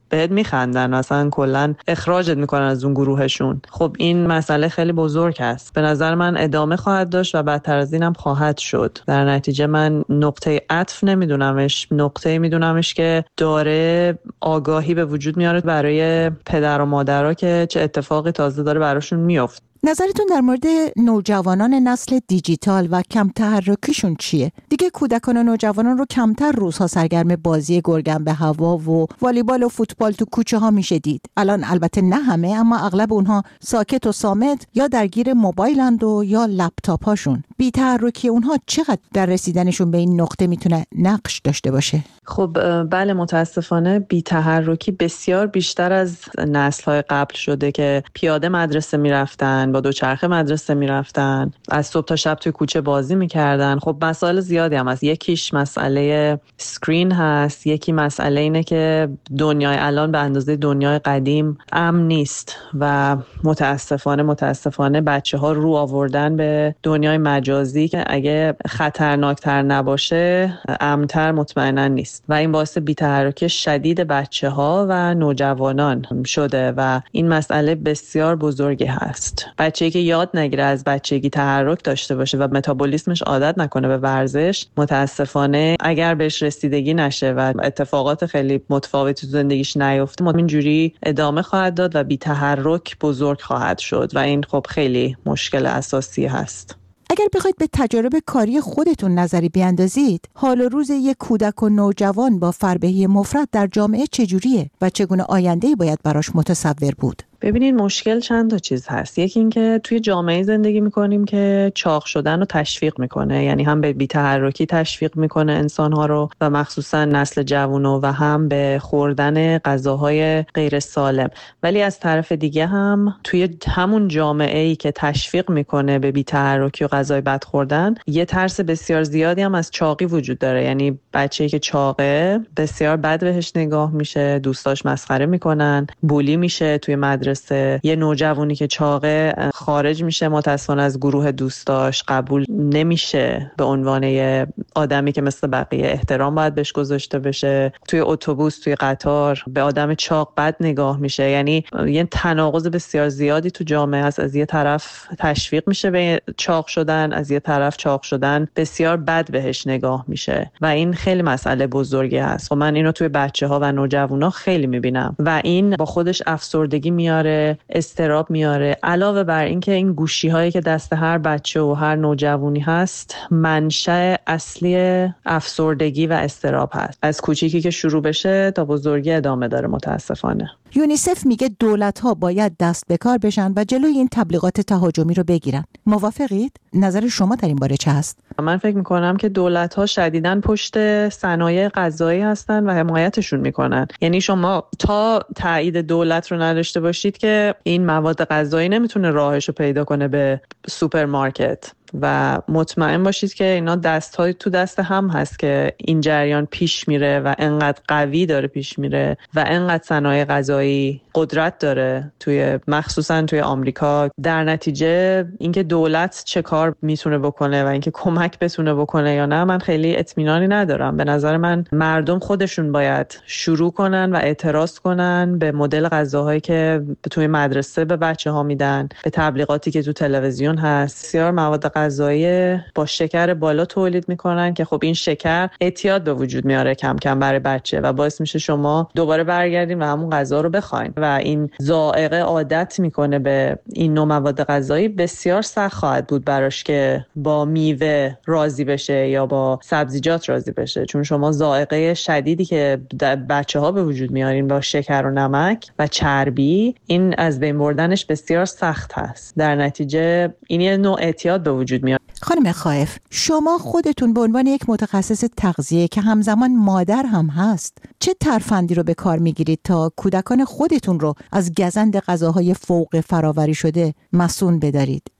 Speaker 15: بهت میخندن، مثلا کلا اخراجت میکنن از اون گروهشون. خب این مسئله خیلی بزرگ است. به نظر من ادامه خواهد داشت و بدتر از اینم خواهد شد. در نتیجه من نقطه عطف نمیدونمش، نقطه میدونمش که داره آگاهی به وجود میاره برای پدر و مادرها که چه اتفاقی تازه داره براشون میفته.
Speaker 16: نظرتون در مورد نوجوانان نسل دیجیتال و کم تحرکیشون چیه؟ دیگه کودکان و نوجوانان رو کمتر روزها سرگرم بازی گرگن به هوا و والیبال و فوتبال تو کوچه ها میشه دید. الان البته نه همه، اما اغلب اونها ساکت و صامت یا درگیر موبایلند و یا لپتاپ هاشون. بی تحرکی اونها چقدر در رسیدنشون به این نقطه میتونه نقش داشته باشه؟
Speaker 15: خب بله، متاسفانه بی تحرکی بسیار بیشتر از نسل‌های قبل شده که پیاده مدرسه میرفتن، با دوچرخه مدرسه میرفتن، از صبح تا شب توی کوچه بازی میکردن. خب مسائل زیادی هم هست. یکیش مسئله سکرین هست، یکی مسئله اینه که دنیای الان به اندازه دنیای قدیم امن نیست و متاسفانه متاسفانه بچه‌ها رو آوردن به دنیای مجازی که اگه خطرناکتر نباشه امن‌تر مطمئنا نیست و این باعث بی‌تحرکی شدید بچه‌ها و نوجوانان شده و این مسئله بسیار بزرگی هست. بچه‌ای که یاد نگیره از بچگی تحرک داشته باشه و متابولیسمش عادت نکنه به ورزش، متاسفانه اگر بهش رسیدگی نشه و اتفاقات خیلی متفاوتی تو زندگیش نیفته، اینجوری ادامه خواهد داد و بی تحرک بزرگ خواهد شد و این خب خیلی مشکل اساسی هست.
Speaker 16: اگر بخواید به تجارب کاری خودتون نظری بیاندازید، حال و روز یک کودک و نوجوان با فربهی مفرد در جامعه چجوریه و چگونه آینده‌ای باید براش متصور بود؟
Speaker 15: ببینین مشکل چند تا چیز هست. یکی این که توی جامعه زندگی میکنیم که چاق شدن رو تشویق میکنه، یعنی هم به بی‌تحرکی تشویق میکنه انسانها رو و مخصوصا نسل جوانو و هم به خوردن غذاهای غیر سالم. ولی از طرف دیگه هم توی همون جامعه‌ای که تشویق میکنه به بی‌تحرکی و غذای بد خوردن، یه ترس بسیار زیادی هم از چاقی وجود داره. یعنی بچه‌ای که چاقه بسیار بد بهش نگاه میشه، دوستاش مسخره میکنن، بولی میشه توی مدرسه. یه نوجوانی که چاقه خارج میشه متأسفانه از گروه دوستاش، قبول نمیشه به عنوان یه آدمی که مثل بقیه احترام باید بهش گذاشته بشه. توی اتوبوس، توی قطار به آدم چاق بد نگاه میشه. یعنی یه تناقض بسیار زیادی تو جامعه هست. از یه طرف تشویق میشه به چاق شدن، از یه طرف چاق شدن بسیار بد بهش نگاه میشه و این خیلی مسئله بزرگی هست. و من اینو توی بچه‌ها و نوجوانا خیلی میبینم و این با خودش افسردگی میاره، استراب میاره. علاوه بر این که این گوشی هایی که دست هر بچه و هر نوجوانی هست منشأ اصلی افسردگی و استراب هست. از کوچیکی که شروع بشه تا بزرگی ادامه داره متاسفانه.
Speaker 16: یونیسف میگه دولت ها باید دست به کار بشن و جلوی این تبلیغات تهاجمی رو بگیرن. موافقید؟ نظر شما در این باره چه هست؟
Speaker 15: من فکر میکنم که دولت ها شدیداً پشت صنایع غذایی هستن و حمایتشون میکنن. یعنی شما تا تایید دولت رو نداشته باشید که این مواد غذایی نمیتونه راهش رو پیدا کنه به سوپرمارکت و مطمئن باشید که اینا دست‌های تو دست هم هست که این جریان پیش میره و انقدر قوی داره پیش میره و انقدر صنایع غذایی قدرت داره توی مخصوصا توی آمریکا. در نتیجه اینکه دولت چه کار میتونه بکنه و اینکه کمک بتونه بکنه یا نه، من خیلی اطمینانی ندارم. به نظر من مردم خودشون باید شروع کنن و اعتراض کنن به مدل غذاهایی که توی مدرسه به بچه‌ها میدن، به تبلیغاتی که تو تلویزیون هست. بسیار مواد غذایی با شکر بالا تولید میکنن که خب این شکر اعتیاد به وجود میاره کم کم برای بچه و باعث میشه شما دوباره برگردین و همون غذا رو بخواین و این ذائقه عادت میکنه به این نوع مواد غذایی. بسیار سخت خواهد بود براش که با میوه راضی بشه یا با سبزیجات راضی بشه، چون شما ذائقه شدیدی که بچه‌ها به وجود میارین با شکر و نمک و چربی، این از بین بردنش بسیار سخت هست. در نتیجه این یه نوع اعتیاد به وجود میاد.
Speaker 16: خانم خائف، شما خودتون به عنوان یک متخصص تغذیه که همزمان مادر هم هست، چه ترفندی رو به کار میگیرید تا کودکان خودتون رو از گزند غذاهای فوق فراوری شده مصون بدارید؟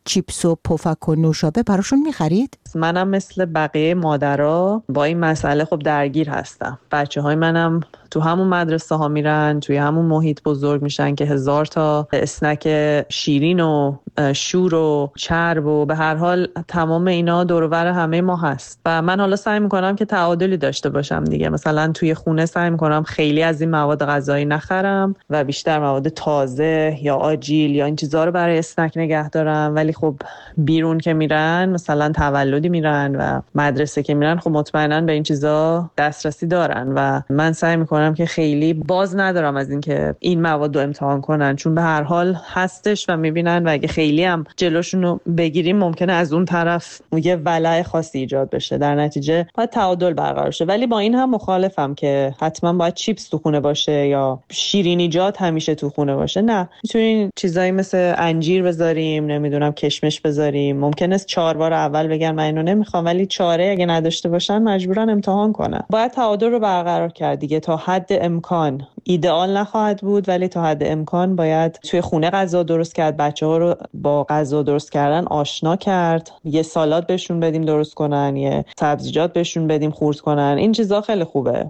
Speaker 16: چیپس و پفک و نوشابه براشون میخرید؟
Speaker 15: منم مثل بقیه مادرها با این مسئله خب درگیر هستم. بچه های منم تو همون مدرسه ها میرن، توی همون محیط بزرگ میشن که هزار تا اسنک شیرین و شور و چرب و به هر حال تمام اینا دور و بر همه ما هست و من حالا سعی میکنم که تعادلی داشته باشم دیگه. مثلا توی خونه سعی میکنم خیلی از این مواد غذایی نخرم و بیشتر مواد تازه یا آجیل یا این چیزا رو برای اسنک نگه دارم، ولی خب بیرون که میرن، مثلا تولدی میرن و مدرسه که میرن، خب مطمئنا به این چیزا دسترسی دارن و من سعی میکنم که خیلی باز ندارم از اینکه این مواد رو امتحان کنن، چون به هر حال هستش و میبینن و اگه خیلی هم جلوشون رو بگیریم ممکنه از اون طرف یه ولع خاصی ایجاد بشه. در نتیجه باید تعادل برقرار شه، ولی با این هم مخالفم که حتما باید چیپس تو خونه باشه یا شیرینیجات همیشه تو خونه باشه. نه، میتونین چیزایی مثل انجیر بذاریم، نمیدونم کشمش بذاریم. ممکنه چهار بار اول بگن من اینو نمیخوام، ولی چاره اگه نداشته باشن مجبورن امتحان کنن. باید تعادل رو برقرار کرد دیگه. تا حد امکان ایدئال نخواهد بود، ولی تا حد امکان باید توی خونه غذا درست کرد، بچه‌ها رو با غذا درست کردن آشنا کرد، یه سالاد بهشون بدیم درست کنن، یه سبزیجات بهشون بدیم خورد کنن. این چیزا خیلی خوبه.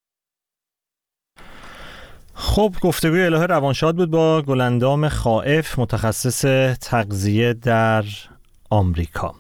Speaker 1: خب، گفتگوی الهه روانشاد بود با گلندام خائف، متخصص تغذیه در آمریکا.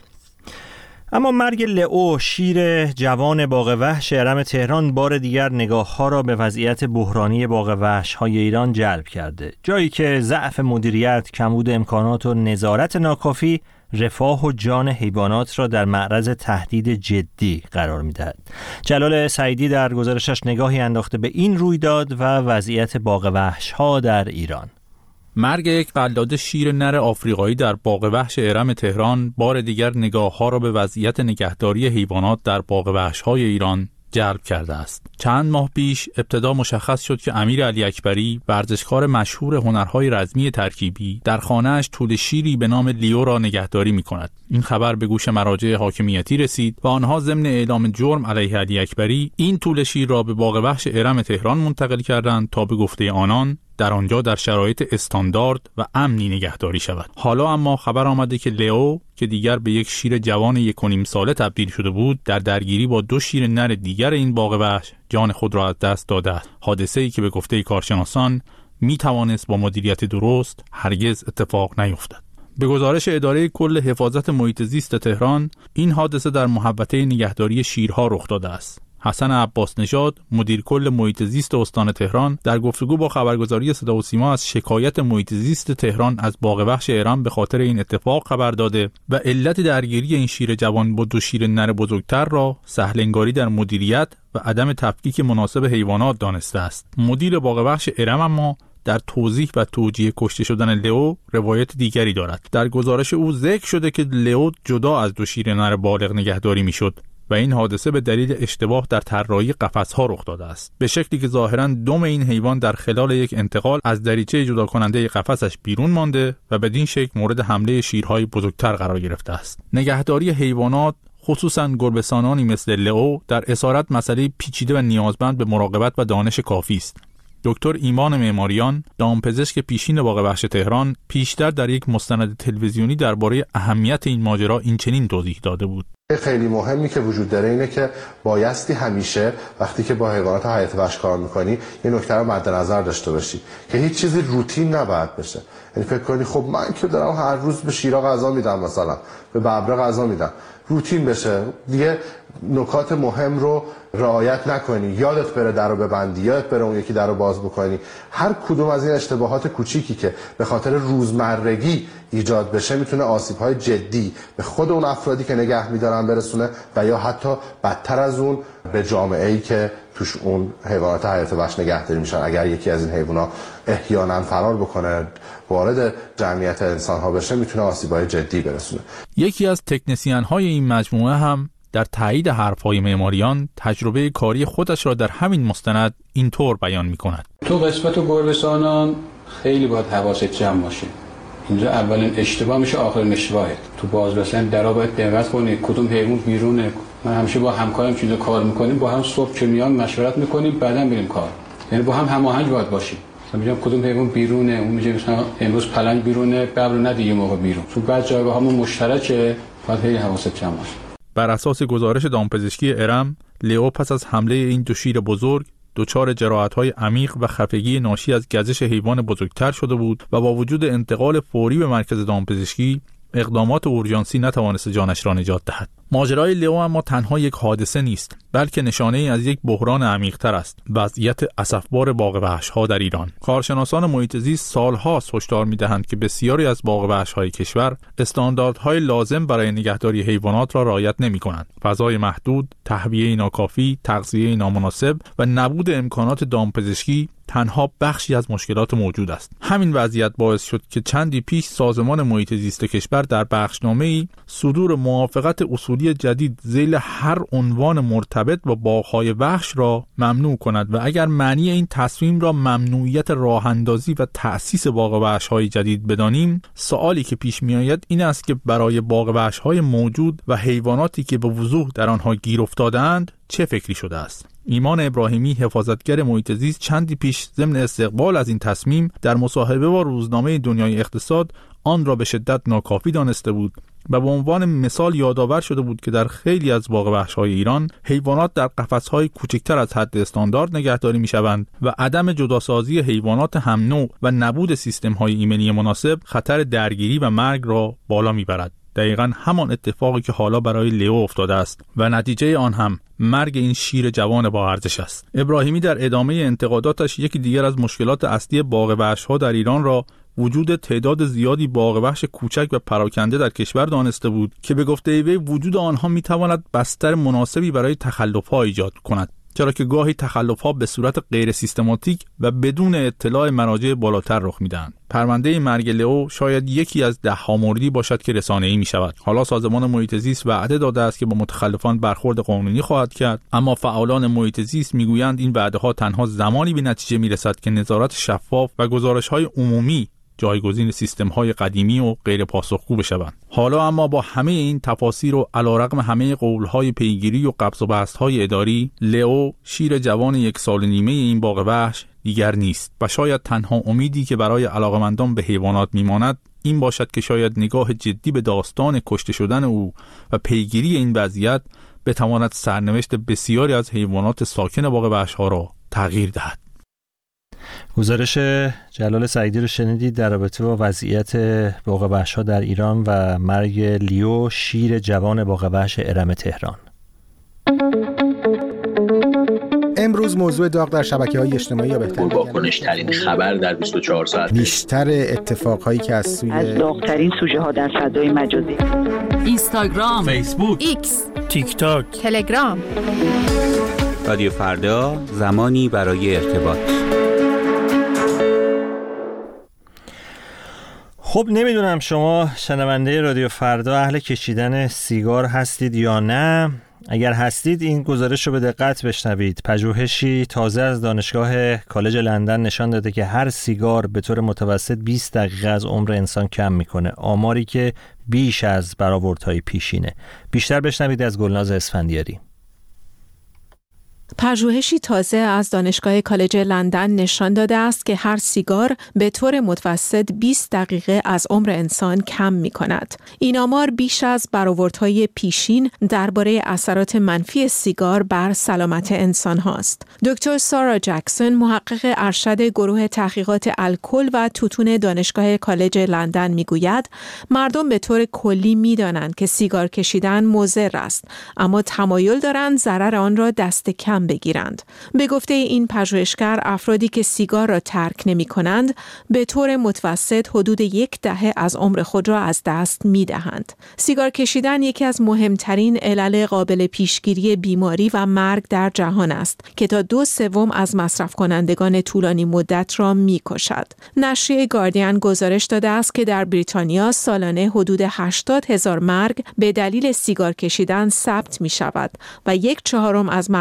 Speaker 1: اما مرگ لئو، شیر جوان باغ وحش ارم تهران، بار دیگر نگاه‌ها را به وضعیت بحرانی باغ وحش‌های ایران جلب کرده. جایی که ضعف مدیریت، کمبود امکانات و نظارت ناکافی رفاه و جان حیوانات را در معرض تهدید جدی قرار می‌دهد. جلال سعیدی در گزارشش نگاهی انداخته به این رویداد و وضعیت باغ وحش‌ها در ایران.
Speaker 17: مرگ یک قلاده شیر نر آفریقایی در باغ وحش ارم تهران بار دیگر نگاه‌ها را به وضعیت نگهداری حیوانات در باغ وحش‌های ایران جلب کرده است. چند ماه پیش ابتدا مشخص شد که امیر علی اکبری، ورزشکار مشهور هنرهای رزمی ترکیبی، در خانه‌اش توله شیری به نام لیو را نگهداری می‌کند. این خبر به گوش مراجع حاکمیتی رسید و آنها ضمن اعلام جرم علیه علی اکبری این توله شیر را به باغ وحش ارم تهران منتقل کردند تا به گفته آنان در آنجا در شرایط استاندارد و امنی نگهداری شود. حالا اما خبر آمده که لئو که دیگر به یک شیر جوان یک و نیم ساله تبدیل شده بود، در درگیری با دو شیر نر دیگر این باغ وحش جان خود را از دست داده است. حادثه‌ای که به گفته کارشناسان می توانست با مدیریت درست هرگز اتفاق نیفتد. به گزارش اداره کل حفاظت محیط زیست تهران، این حادثه در محوطه نگهداری شیرها رخ داده است. حسن عباس نژاد، مدیر کل محیط زیست استان تهران، در گفتگو با خبرگزاری صدا و سیما از شکایت محیط زیست تهران از باغ وحش ارم به خاطر این اتفاق خبر داده و علت درگیری این شیر جوان با دو شیر نر بزرگتر را سهل‌انگاری در مدیریت و عدم تفکیک مناسب حیوانات دانسته است. مدیر باغ وحش ارم اما در توضیح و توجیه کشته شدن لئو روایت دیگری دارد. در گزارش او ذکر شده که لئو جدا از دو شیر نر بالغ نگهداری میشد و این حادثه به دلیل اشتباه در طراحی قفس‌ها رخ داده است، به شکلی که ظاهراً دم این حیوان در خلال یک انتقال از دریچه جدا کننده قفسش بیرون مانده و بدین شکل مورد حمله شیرهای بزرگتر قرار گرفته است. نگهداری حیوانات، خصوصاً گربه‌سانانی مثل لئو، در اسارت مسئله پیچیده و نیازمند به مراقبت و دانش کافی است. دکتر ایمان معماریان، دامپزشک پیشین باغ وحش تهران، پیشتر در یک مستند تلویزیونی درباره اهمیت این ماجرا این چنین توضیح داده بود.
Speaker 18: خیلی مهمی که وجود داره اینه که بایستی همیشه وقتی که با حیوانات حیات وحش کار میکنی یه نکته رو مد نظر داشته باشی که هیچ چیزی روتین نباید بشه. یعنی فکر کنی خب من که دارم هر روز به شیرا غذا میدم، مثلا به ببره غذا میدم، روتین بشه دیگه. نکات مهم رو رعایت نکنی، یادت بره در رو ببندی، یادت بره اون یکی در رو باز بکنی. هر کدوم از این اشتباهات کوچیکی که به خاطر روزمرگی ایجاد بشه میتونه آسیب‌های جدی به خود اون افرادی که نگه می‌دارن برسونه و یا حتی بدتر از اون به جامعه‌ای که توش اون حیوانات حیات وحش نگهداری میشن. اگر یکی از این حیوانات احیانا فرار بکنه، وارد جمعیت انسان‌ها بشه، میتونه آسیب‌های جدی برسونه.
Speaker 17: یکی از تکنسین‌های این مجموعه هم در تایید حرف‌های معماریان تجربه کاری خودش را در همین مستند اینطور بیان می‌کند.
Speaker 19: تو قسمت گربه‌سانان خیلی باید حواست جمع باشه. اینجا اولین اشتباه میشه، آخرین اشتباهه. تو بازرسان درا باید دقت کنی کدوم حیوان بیرونه. من همیشه با همکارم چیزا کار می‌کنیم، با هم صبح که میام مشورت می‌کنیم، بعداً میریم کار. یعنی با هم هماهنگ باید باشیم. مثلا میگم کدوم حیوان بیرونه، اون میگه مثلا امروز پلنگ بیرونه، ببر نه دیگه موقع بیرون. تو بعض جایگاه همون مشترکه، باید خیلی حواست جمع باشه.
Speaker 17: بر اساس گزارش دامپزشکی ارم، لئو پس از حمله این دو شیر بزرگ دچار جراحت‌های عمیق و خفگی ناشی از گزش حیوان بزرگتر شده بود و با وجود انتقال فوری به مرکز دامپزشکی اقدامات اورژانسی نتوانست جانش را نجات دهد. ماجرای لئو اما تنها یک حادثه نیست، بلکه نشانه ای از یک بحران عمیق‌تر است: وضعیت اسفبار باغ وحش‌ها در ایران. کارشناسان محیط زیست سال‌هاست هشدار می‌دهند که بسیاری از باغ وحش‌های کشور استانداردهای لازم برای نگهداری حیوانات را رعایت نمی‌کنند. فضای محدود، تهویه ناکافی، تغذیه نامناسب و نبود امکانات دامپزشکی تنها بخشی از مشکلات موجود است. همین وضعیت باعث شد که چندی پیش سازمان محیط زیست کشور در بخشنامه‌ای صدور موافقت اصولی جدید ذیل هر عنوان مرتبط با باغ‌های وحش را ممنوع کند و اگر معنی این تصمیم را ممنوعیت راه‌اندازی و تأسیس باغ وحش‌های جدید بدانیم، سوالی که پیش می‌آید این است که برای باغ وحش‌های موجود و حیواناتی که به وضوح در آنها گیر افتاده‌اند چه فکری شده است؟ ایمان ابراهیمی، حفاظتگر محیط زیست، چندی پیش ضمن استقبال از این تصمیم در مصاحبه با روزنامه دنیای اقتصاد آن را به شدت ناکافی دانسته بود و به عنوان مثال یادآور شده بود که در خیلی از باغ وحش‌های ایران حیوانات در قفس‌های کوچکتر از حد استاندارد نگهداری می‌شوند و عدم جداسازی حیوانات هم نوع و نبود سیستم‌های ایمنی مناسب خطر درگیری و مرگ را بالا می‌برد. دقیقاً همان اتفاقی که حالا برای لئو افتاده است و نتیجه آن هم مرگ این شیر جوان با ارزش است. ابراهیمی در ادامه انتقاداتش یکی دیگر از مشکلات اصلی باغ وحش‌ها در ایران را وجود تعداد زیادی باغ وحش کوچک و پراکنده در کشور دانسته بود که به گفته وی وجود آنها میتواند بستر مناسبی برای تخلف‌ها ایجاد کند، چرا که گاهی تخلف‌ها به صورت غیر سیستماتیک و بدون اطلاع مراجع بالاتر رخ میدهند. پرونده مرگ لئو شاید یکی از ده ها موردی باشد که رسانه‌ای می‌شود. حالا سازمان محیط زیست وعده داده است که با متخلفان برخورد قانونی خواهد کرد، اما فعالان محیط زیست میگویند این وعده‌ها تنها زمانی به نتیجه میرسد که نظارت شفاف و گزارش‌های عمومی جایگزین سیستم‌های قدیمی و غیر پاسخگو بشوند. حالا اما با همه این تفاسیر و علیرغم همه قول‌های پیگیری و قبض و بست‌های اداری، لئو شیر جوان یک سال و نیمه این باغ وحش دیگر نیست و شاید تنها امیدی که برای علاقه‌مندان به حیوانات میماند این باشد که شاید نگاه جدی به داستان کشته شدن او و پیگیری این وضعیت بتواند سرنوشت بسیاری از حیوانات ساکن باغ وحش‌ها را تغییر دهد.
Speaker 1: گزارش جلال سعیدی رو شنیدید در رابطه با وضعیت باغ وحش‌ها در ایران و مرگ لئو شیر جوان باغ وحش ارم تهران.
Speaker 20: امروز موضوع داغ در شبکه‌های اجتماعی یا بهتر
Speaker 21: واکنش ترین خبر در بیست و چهار ساعت،
Speaker 20: بیشتر اتفاقهایی که از سوی
Speaker 22: از داغ‌ترین سوژه ها در فضای مجازی،
Speaker 23: اینستاگرام،
Speaker 21: فیسبوک،
Speaker 23: ایکس،
Speaker 21: تیک تاک،
Speaker 23: تلگرام.
Speaker 24: رادیو فردا، زمانی برای ارتباط.
Speaker 1: خب نمیدونم شما شنونده رادیو فردا اهل کشیدن سیگار هستید یا نه. اگر هستید این گزارش رو به دقت بشنوید. پژوهشی تازه از دانشگاه کالج لندن نشان داده که هر سیگار به طور متوسط بیست دقیقه از عمر انسان کم میکنه، آماری که بیش از برآوردهای پیشینه. بیشتر بشنوید از گلناز اسفندیاری.
Speaker 3: پژوهشی تازه از دانشگاه کالج لندن نشان داده است که هر سیگار به طور متوسط بیست دقیقه از عمر انسان کم می کند. این آمار بیش از برآوردهای پیشین درباره اثرات منفی سیگار بر سلامت انسان هاست. دکتر سارا جکسون، محقق ارشد گروه تحقیقات الکل و توتون دانشگاه کالج لندن می گوید مردم به طور کلی می دانند که سیگار کشیدن مضر است، اما تمایل دارند ضرر آن را دست کم بگیرند. به گفته این پژوهشگر، افرادی که سیگار را ترک نمی کنند به طور متوسط حدود یک دهه از عمر خود را از دست می دهند. سیگار کشیدن یکی از مهمترین علل قابل پیشگیری بیماری و مرگ در جهان است که تا دو سوم از مصرف کنندگان طولانی مدت را می کشد. نشریه گاردین گزارش داده است که در بریتانیا سالانه حدود هشتاد هزار مرگ به دلیل سیگار کشیدن ثبت می شود و یک چهارم از مرگ‌های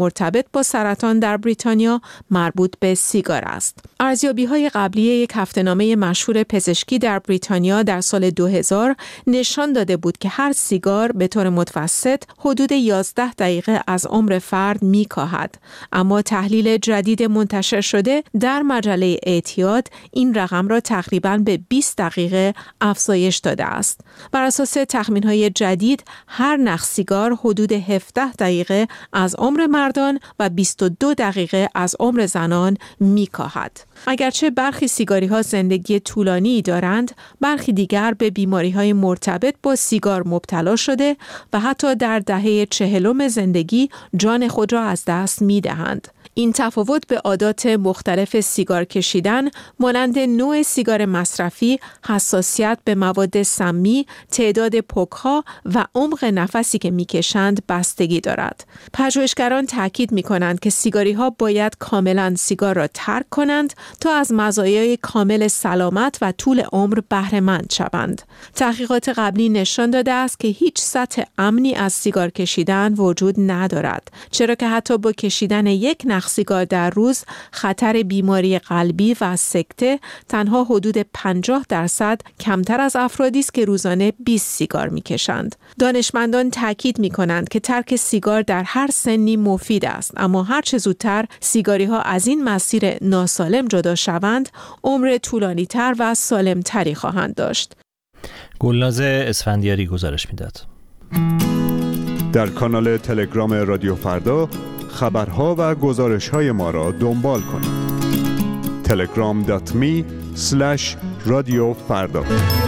Speaker 2: مرتبط با سرطان در بریتانیا مربوط به سیگار است. ارزیابی‌های قبلی یک هفته‌نامه مشهور پزشکی در بریتانیا در سال دو هزار نشان داده بود که هر سیگار به طور متوسط حدود یازده دقیقه از عمر فرد می‌کاهد. اما تحلیل جدید منتشر شده در مجله اعتیاد این رقم را تقریباً به بیست دقیقه افزایش داده است. بر اساس تخمین‌های جدید هر نخ سیگار حدود هفده دقیقه از عمر مردان و بیست و دو دقیقه از عمر زنان می‌کاهد. اگرچه برخی سیگاری‌ها زندگی طولانی دارند، برخی دیگر به بیماری‌های مرتبط با سیگار مبتلا شده و حتی در دهه چهلم زندگی جان خود را از دست می‌دهند. این تفاوت به عادات مختلف سیگار کشیدن مانند نوع سیگار مصرفی، حساسیت به مواد سمی، تعداد پک‌ها و عمق نفسی که می‌کشند بستگی دارد. پژوهشگران تاکید می‌کنند که سیگاری‌ها باید کاملاً سیگار را ترک کنند تا از مزایای کامل سلامت و طول عمر بهره مند شوند. تحقیقات قبلی نشان داده است که هیچ سطح امنی از سیگار کشیدن وجود ندارد، چرا که حتی با کشیدن یک نخ سیگار در روز خطر بیماری قلبی و سکته تنها حدود پنجاه درصد کمتر از افرادی است که روزانه بیست سیگار می‌کشند. دانشمندان تاکید می‌کنند که ترک سیگار در هر سنی مفید است، اما هر چه زودتر سیگاری‌ها از این مسیر ناسالم جدا شوند، عمر طولانی‌تر و سالم‌تری خواهند داشت.
Speaker 1: گلناز اسفندیاری گزارش می‌داد.
Speaker 4: در کانال تلگرام رادیو فردا خبرها و گزارش‌های ما را دنبال کنید. تلگرام دات می اسلش رادیو فردا.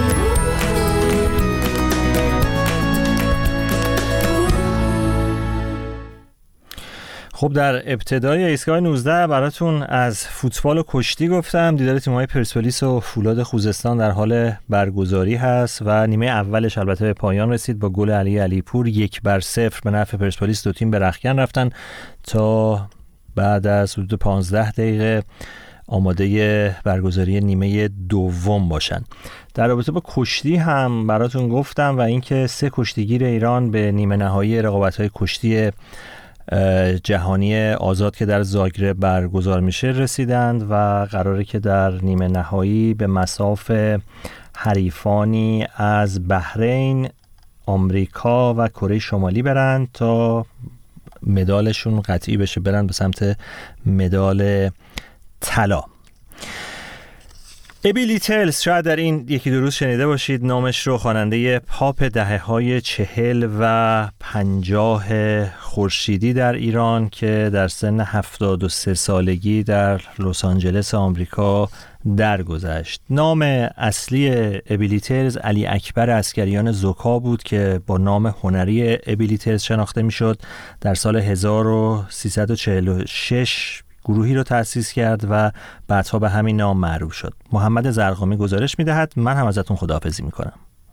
Speaker 1: خب در ابتدای ایستگاه نوزده براتون از فوتبال و کشتی گفتم. دیدار تیم‌های پرسپولیس و فولاد خوزستان در حال برگزاری هست و نیمه اولش البته به پایان رسید با گل علی علیپور یک بر صفر به نفع پرسپولیس. دو تیم به رختکن رفتن تا بعد از حدود پانزده دقیقه آماده برگزاری نیمه دوم باشن. در رابطه با کشتی هم براتون گفتم و اینکه سه کشتیگیر ایران به نیمه نهایی رقابت‌های کشتی جهانی آزاد که در زاگرب برگزار میشه رسیدند و قراره که در نیمه نهایی به مصاف حریفانی از بحرین، آمریکا و کره شمالی برند تا مدالشون قطعی بشه، برند به سمت مدال طلا. ابی لیتلز شاید در این یکی دو روز شنیده باشید نامش رو. خواننده پاپ دهه های چهل و پنجاه خورشیدی در ایران که در سن هفتاد و سه سالگی در لس آنجلس آمریکا درگذشت. نام اصلی ابی لیتلز علی اکبر عسکریان زوکا بود که با نام هنری ابی لیتلز شناخته میشد. در سال هزار و سیصد و چهل و شش گروهی رو تأسیس کرد و بعدها به همین نام معروف شد. محمد زرقامی گزارش میدهد. من هم ازتون خداحافظی میکنم.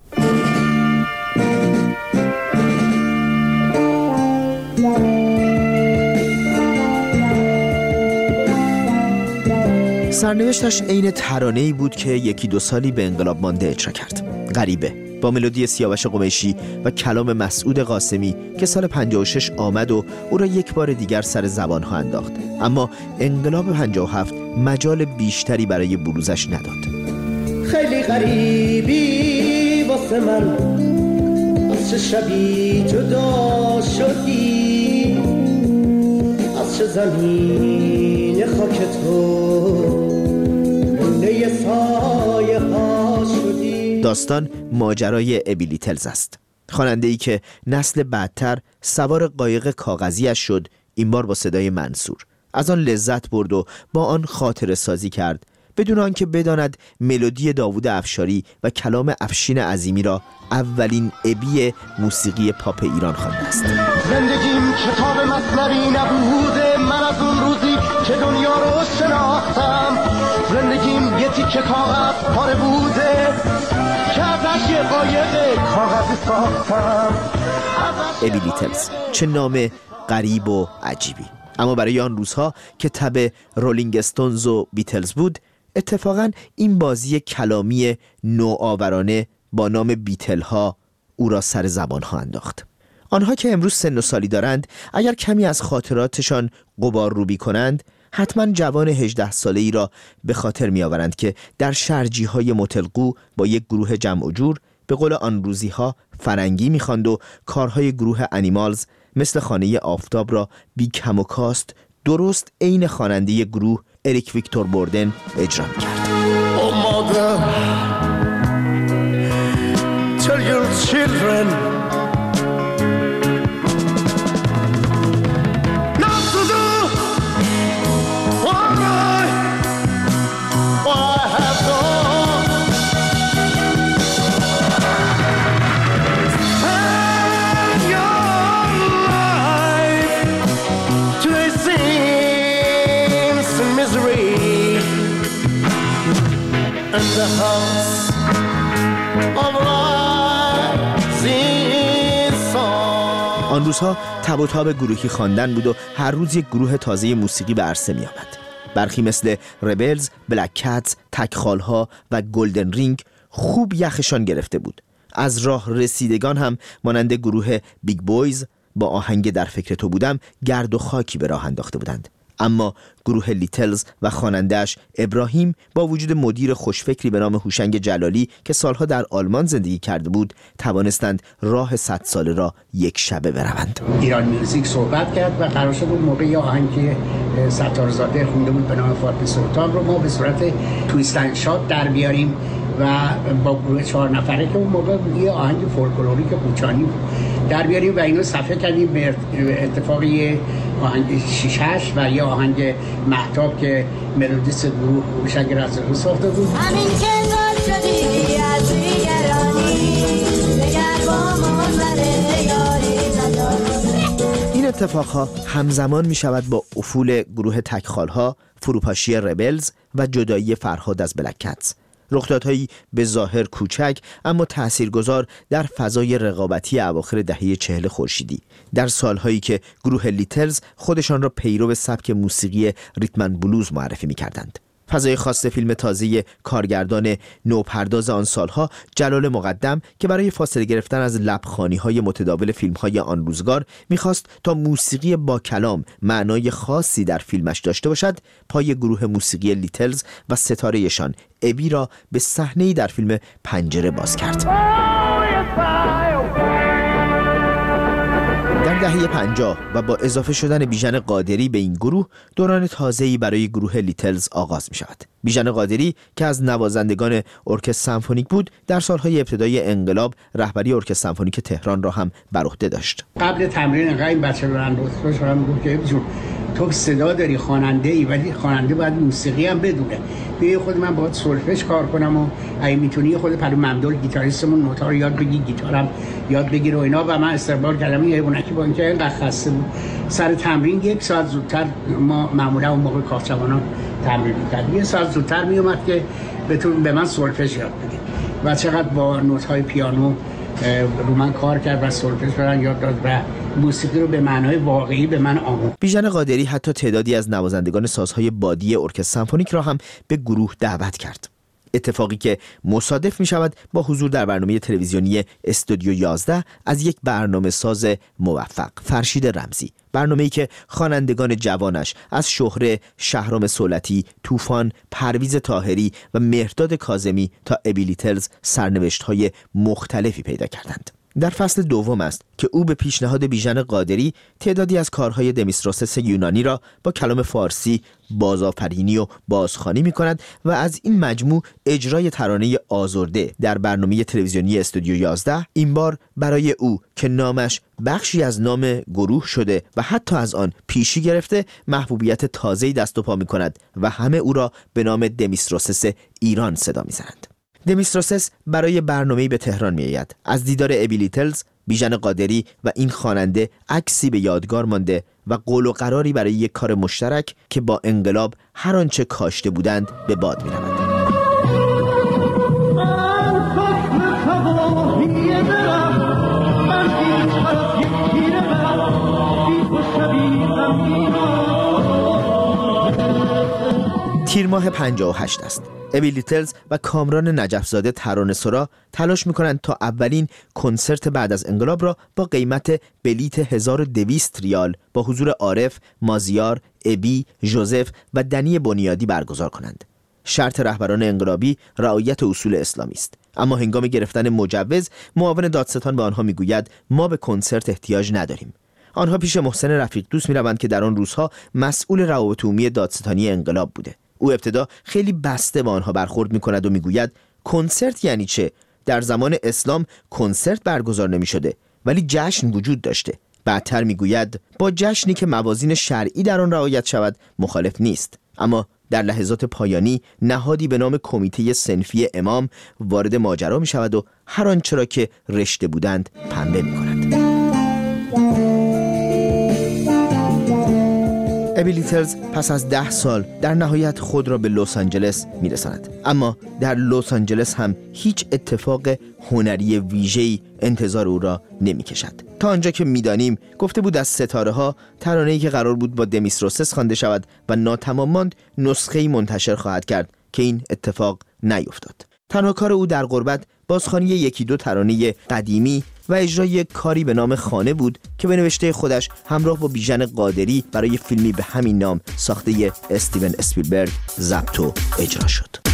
Speaker 5: سرنوشتش عین ترانه‌ای بود که یکی دو سالی به انقلاب مانده اجرا کرد. غریبه، با ملودی سیاوش قمیشی و کلام مسعود قاسمی که سال پنجاه و شش آمد و او را یک بار دیگر سر زبانها انداخت. اما انقلاب پنجاه و هفت مجال بیشتری برای بروزش نداد.
Speaker 6: خیلی غریبی واسه من، از چه شبی جدا شدی، از چه زمین خاک تو نه سایه ها شدی.
Speaker 5: داستان ماجرای ابی لیتلز است. خواننده‌ای که نسل بعدتر سوار قایق کاغذیش شد، این بار با صدای منصور. از آن لذت برد و با آن خاطره سازی کرد بدون آنکه بداند ملودی داوود افشاری و کلام افشین عظیمی را اولین ابی موسیقی پاپ ایران خوانده است.
Speaker 6: زندگیم کتاب مثنوی نبوده، من از اون روزی که دنیا رو شناختم. زندگیم یه تیکه کاغذ پاره بوده که ازش یه قایق کاغذی ساختم.
Speaker 5: ابی لیتلز، چه نام غریب و عجیبی. اما برای آن روزها که تبع رولینگ استونز و بیتلز بود، اتفاقاً این بازی کلامی نوآورانه با نام بیتل ها او را سر زبان ها انداخت. آنها که امروز سن و سالی دارند اگر کمی از خاطراتشان غبار روبی کنند حتما جوان هجده ساله ای را به خاطر می آورند که در شرجی های متلقو با یک گروه جمع و جور به قول آن روزی ها فرنگی می خواند و کارهای گروه انیمالز مثل خانه آفتاب را بی کم و کاست درست عین خواننده گروه اریک ویکتور بوردن اجرا می کرد.
Speaker 6: Oh mother, tell your children not to do what I, what I have done. Spend your life to a sins and misery and the house of rising sun.
Speaker 5: آن روزها تب و تاب گروهی خواندن بود و هر روز یک گروه تازه موسیقی به عرصه می آمد. برخی مثل ربلز، بلک کتس، تکخالها و گلدن رینگ خوب یخشان گرفته بود. از راه رسیدگان هم مانند گروه بیگ بویز با آهنگ در فکر تو بودم گرد و خاکی به راه انداخته بودند. اما گروه لیتلز و خواننده‌اش ابراهیم با وجود مدیر خوشفکری به نام هوشنگ جلالی که سالها در آلمان زندگی کرده بود توانستند راه صد ساله را یک شبه بروند.
Speaker 7: ایران میوزیک صحبت کرد و قرار شد اون موقع یه آهنگ ستارزاده خونده بود به نام فاطمه سلطان رو ما به صورت تویست اند شات در بیاریم و با گروه چهار نفره که اون موقع یه آهنگ فولکلوریک قوچانی بود در بیاریم و اینو صفحه کردیم به اتفاق یه آهنگ شیشهش و یه آهنگ مهتاب که ملودیست گروه هوشنگ رزاقی ساخته بود. همین که نار شدی از دیگرانی دگر با منظر یاری نداری.
Speaker 5: این اتفاقها همزمان می شود با افول گروه تکخالها، فروپاشی ربلز و جدایی فرهاد از بلک کتس. رخدادهایی به ظاهر کوچک اما تاثیرگذار در فضای رقابتی اواخر دهه چهل خورشیدی، در سالهایی که گروه لیتلز خودشان را پیرو سبک موسیقی ریتم اند بلوز معرفی می‌کردند. فضای خاص فیلم تازه کارگردان نوپرداز آن سالها جلال مقدم که برای فاصله گرفتن از لبخوانی‌های متداول فیلم‌های آن روزگار می‌خواست تا موسیقی با کلام معنای خاصی در فیلمش داشته باشد، پای گروه موسیقی لیتلز و ستاره‌شان ابی را به صحنه‌ای در فیلم پنجره باز کرد. در دهه پنجاه و با اضافه شدن بیژن قادری به این گروه دوران تازه‌ای برای گروه لیتلز آغاز می شود. بیژن قادری که از نوازندگان ارکستر سمفونیک بود در سالهای ابتدای انقلاب رهبری ارکستر سمفونیک تهران را هم بر عهده داشت.
Speaker 7: قبل تمرین انقدر این بچه رو انداختش رو هم گفت که جون تو صدا داری خواننده ای ولی خواننده باید موسیقی هم بدونه. بیا خود من باید سولفژ کار کنم و اگه میتونی خود پرو ممدل گیتاریستمون نوتا رو یاد بگی، گیتارم یاد بگیر و اینا. و من استقبال کردم این حیوانکی با اینکه اینقدر خسته بود سر تمرین یک ساعت زودتر، ما معمولا اون موقع کارچوانان تمرین می‌کردیم، یه ساعت زودتر میومد که بتون به من سولفژ یاد بده و چقدر با نوت‌های پیانو رو من کار کرد و سولفژ برن یاد داد و موسیقی رو به معنای واقعی به من آموخت.
Speaker 5: بیژن قادری حتی تعدادی از نوازندگان سازهای بادی ارکستر سمفونیک را هم به گروه دعوت کرد. اتفاقی که مصادف می شود با حضور در برنامه تلویزیونی استودیو یازده از یک برنامه ساز موفق، فرشید رمزی، برنامه‌ای که خوانندگان جوانش از شهره، شهرام سولتی، طوفان، پرویز طاهری و مهرداد کاظمی تا ابی لیتلز سرنوشت‌های مختلفی پیدا کردند. در فصل دوم است که او به پیشنهاد بیژن قادری تعدادی از کارهای دمیستروسس یونانی را با کلام فارسی بازآفرینی و بازخوانی می کند و از این مجموع اجرای ترانه آزرده در برنامه تلویزیونی استودیو یازده این بار برای او که نامش بخشی از نام گروه شده و حتی از آن پیشی گرفته محبوبیت تازه‌ای دست و پا می کند و همه او را به نام دمیستروسس ایران صدا می زنند. دمیستروسس برای برنامه‌ای به تهران می‌آید. از دیدار ابی لیتلز، بیژن قادری و این خواننده عکسی به یادگار مانده و قول و قراری برای یک کار مشترک که با انقلاب هر آنچه کاشته بودند به باد می‌رود. تیر ماه پنجاه و هشت است. ابی لیتلز و کامران نجفزاده ترانه‌سرا تلاش میکنند تا اولین کنسرت بعد از انقلاب را با قیمت بلیت هزار و دویست ریال با حضور عارف، مازیار، ابی، جوزف و دنی بنیادی برگزار کنند. شرط رهبران انقلابی رعایت اصول اسلامی است، اما هنگام گرفتن مجوز معاون دادستان به آنها میگوید ما به کنسرت احتیاج نداریم. آنها پیش محسن رفیق دوست میروند که در آن روزها مسئول روابط عمومی دادستانی انقلاب بوده. او ابتدا خیلی بسته با آنها برخورد میکند و میگوید کنسرت یعنی چه؟ در زمان اسلام کنسرت برگزار نمی شده ولی جشن وجود داشته. بعدتر میگوید با جشنی که موازین شرعی در آن رعایت شود مخالف نیست. اما در لحظات پایانی نهادی به نام کمیته صنفی امام وارد ماجرا می شود و هر آنچه را که رشته بودند پنبه می کند. ابی لیتلز پس از ده سال در نهایت خود را به لس آنجلس می رساند. اما در لس آنجلس هم هیچ اتفاق هنری ویژه‌ای انتظار او را نمی کشد. تا آنجا که می دانیم گفته بود از ستاره ها ترانه‌ای که قرار بود با دمیس روسس خوانده شود و ناتمام ماند نسخه‌ای منتشر خواهد کرد که این اتفاق نیفتاد. تنها کار او در غربت بازخوانی یکی دو ترانه قدیمی و اجرای کاری به نام خانه بود که به نوشته خودش همراه با بیژن قادری برای فیلمی به همین نام ساخته استیون اسپیلبرگ ضبط و اجرا شد.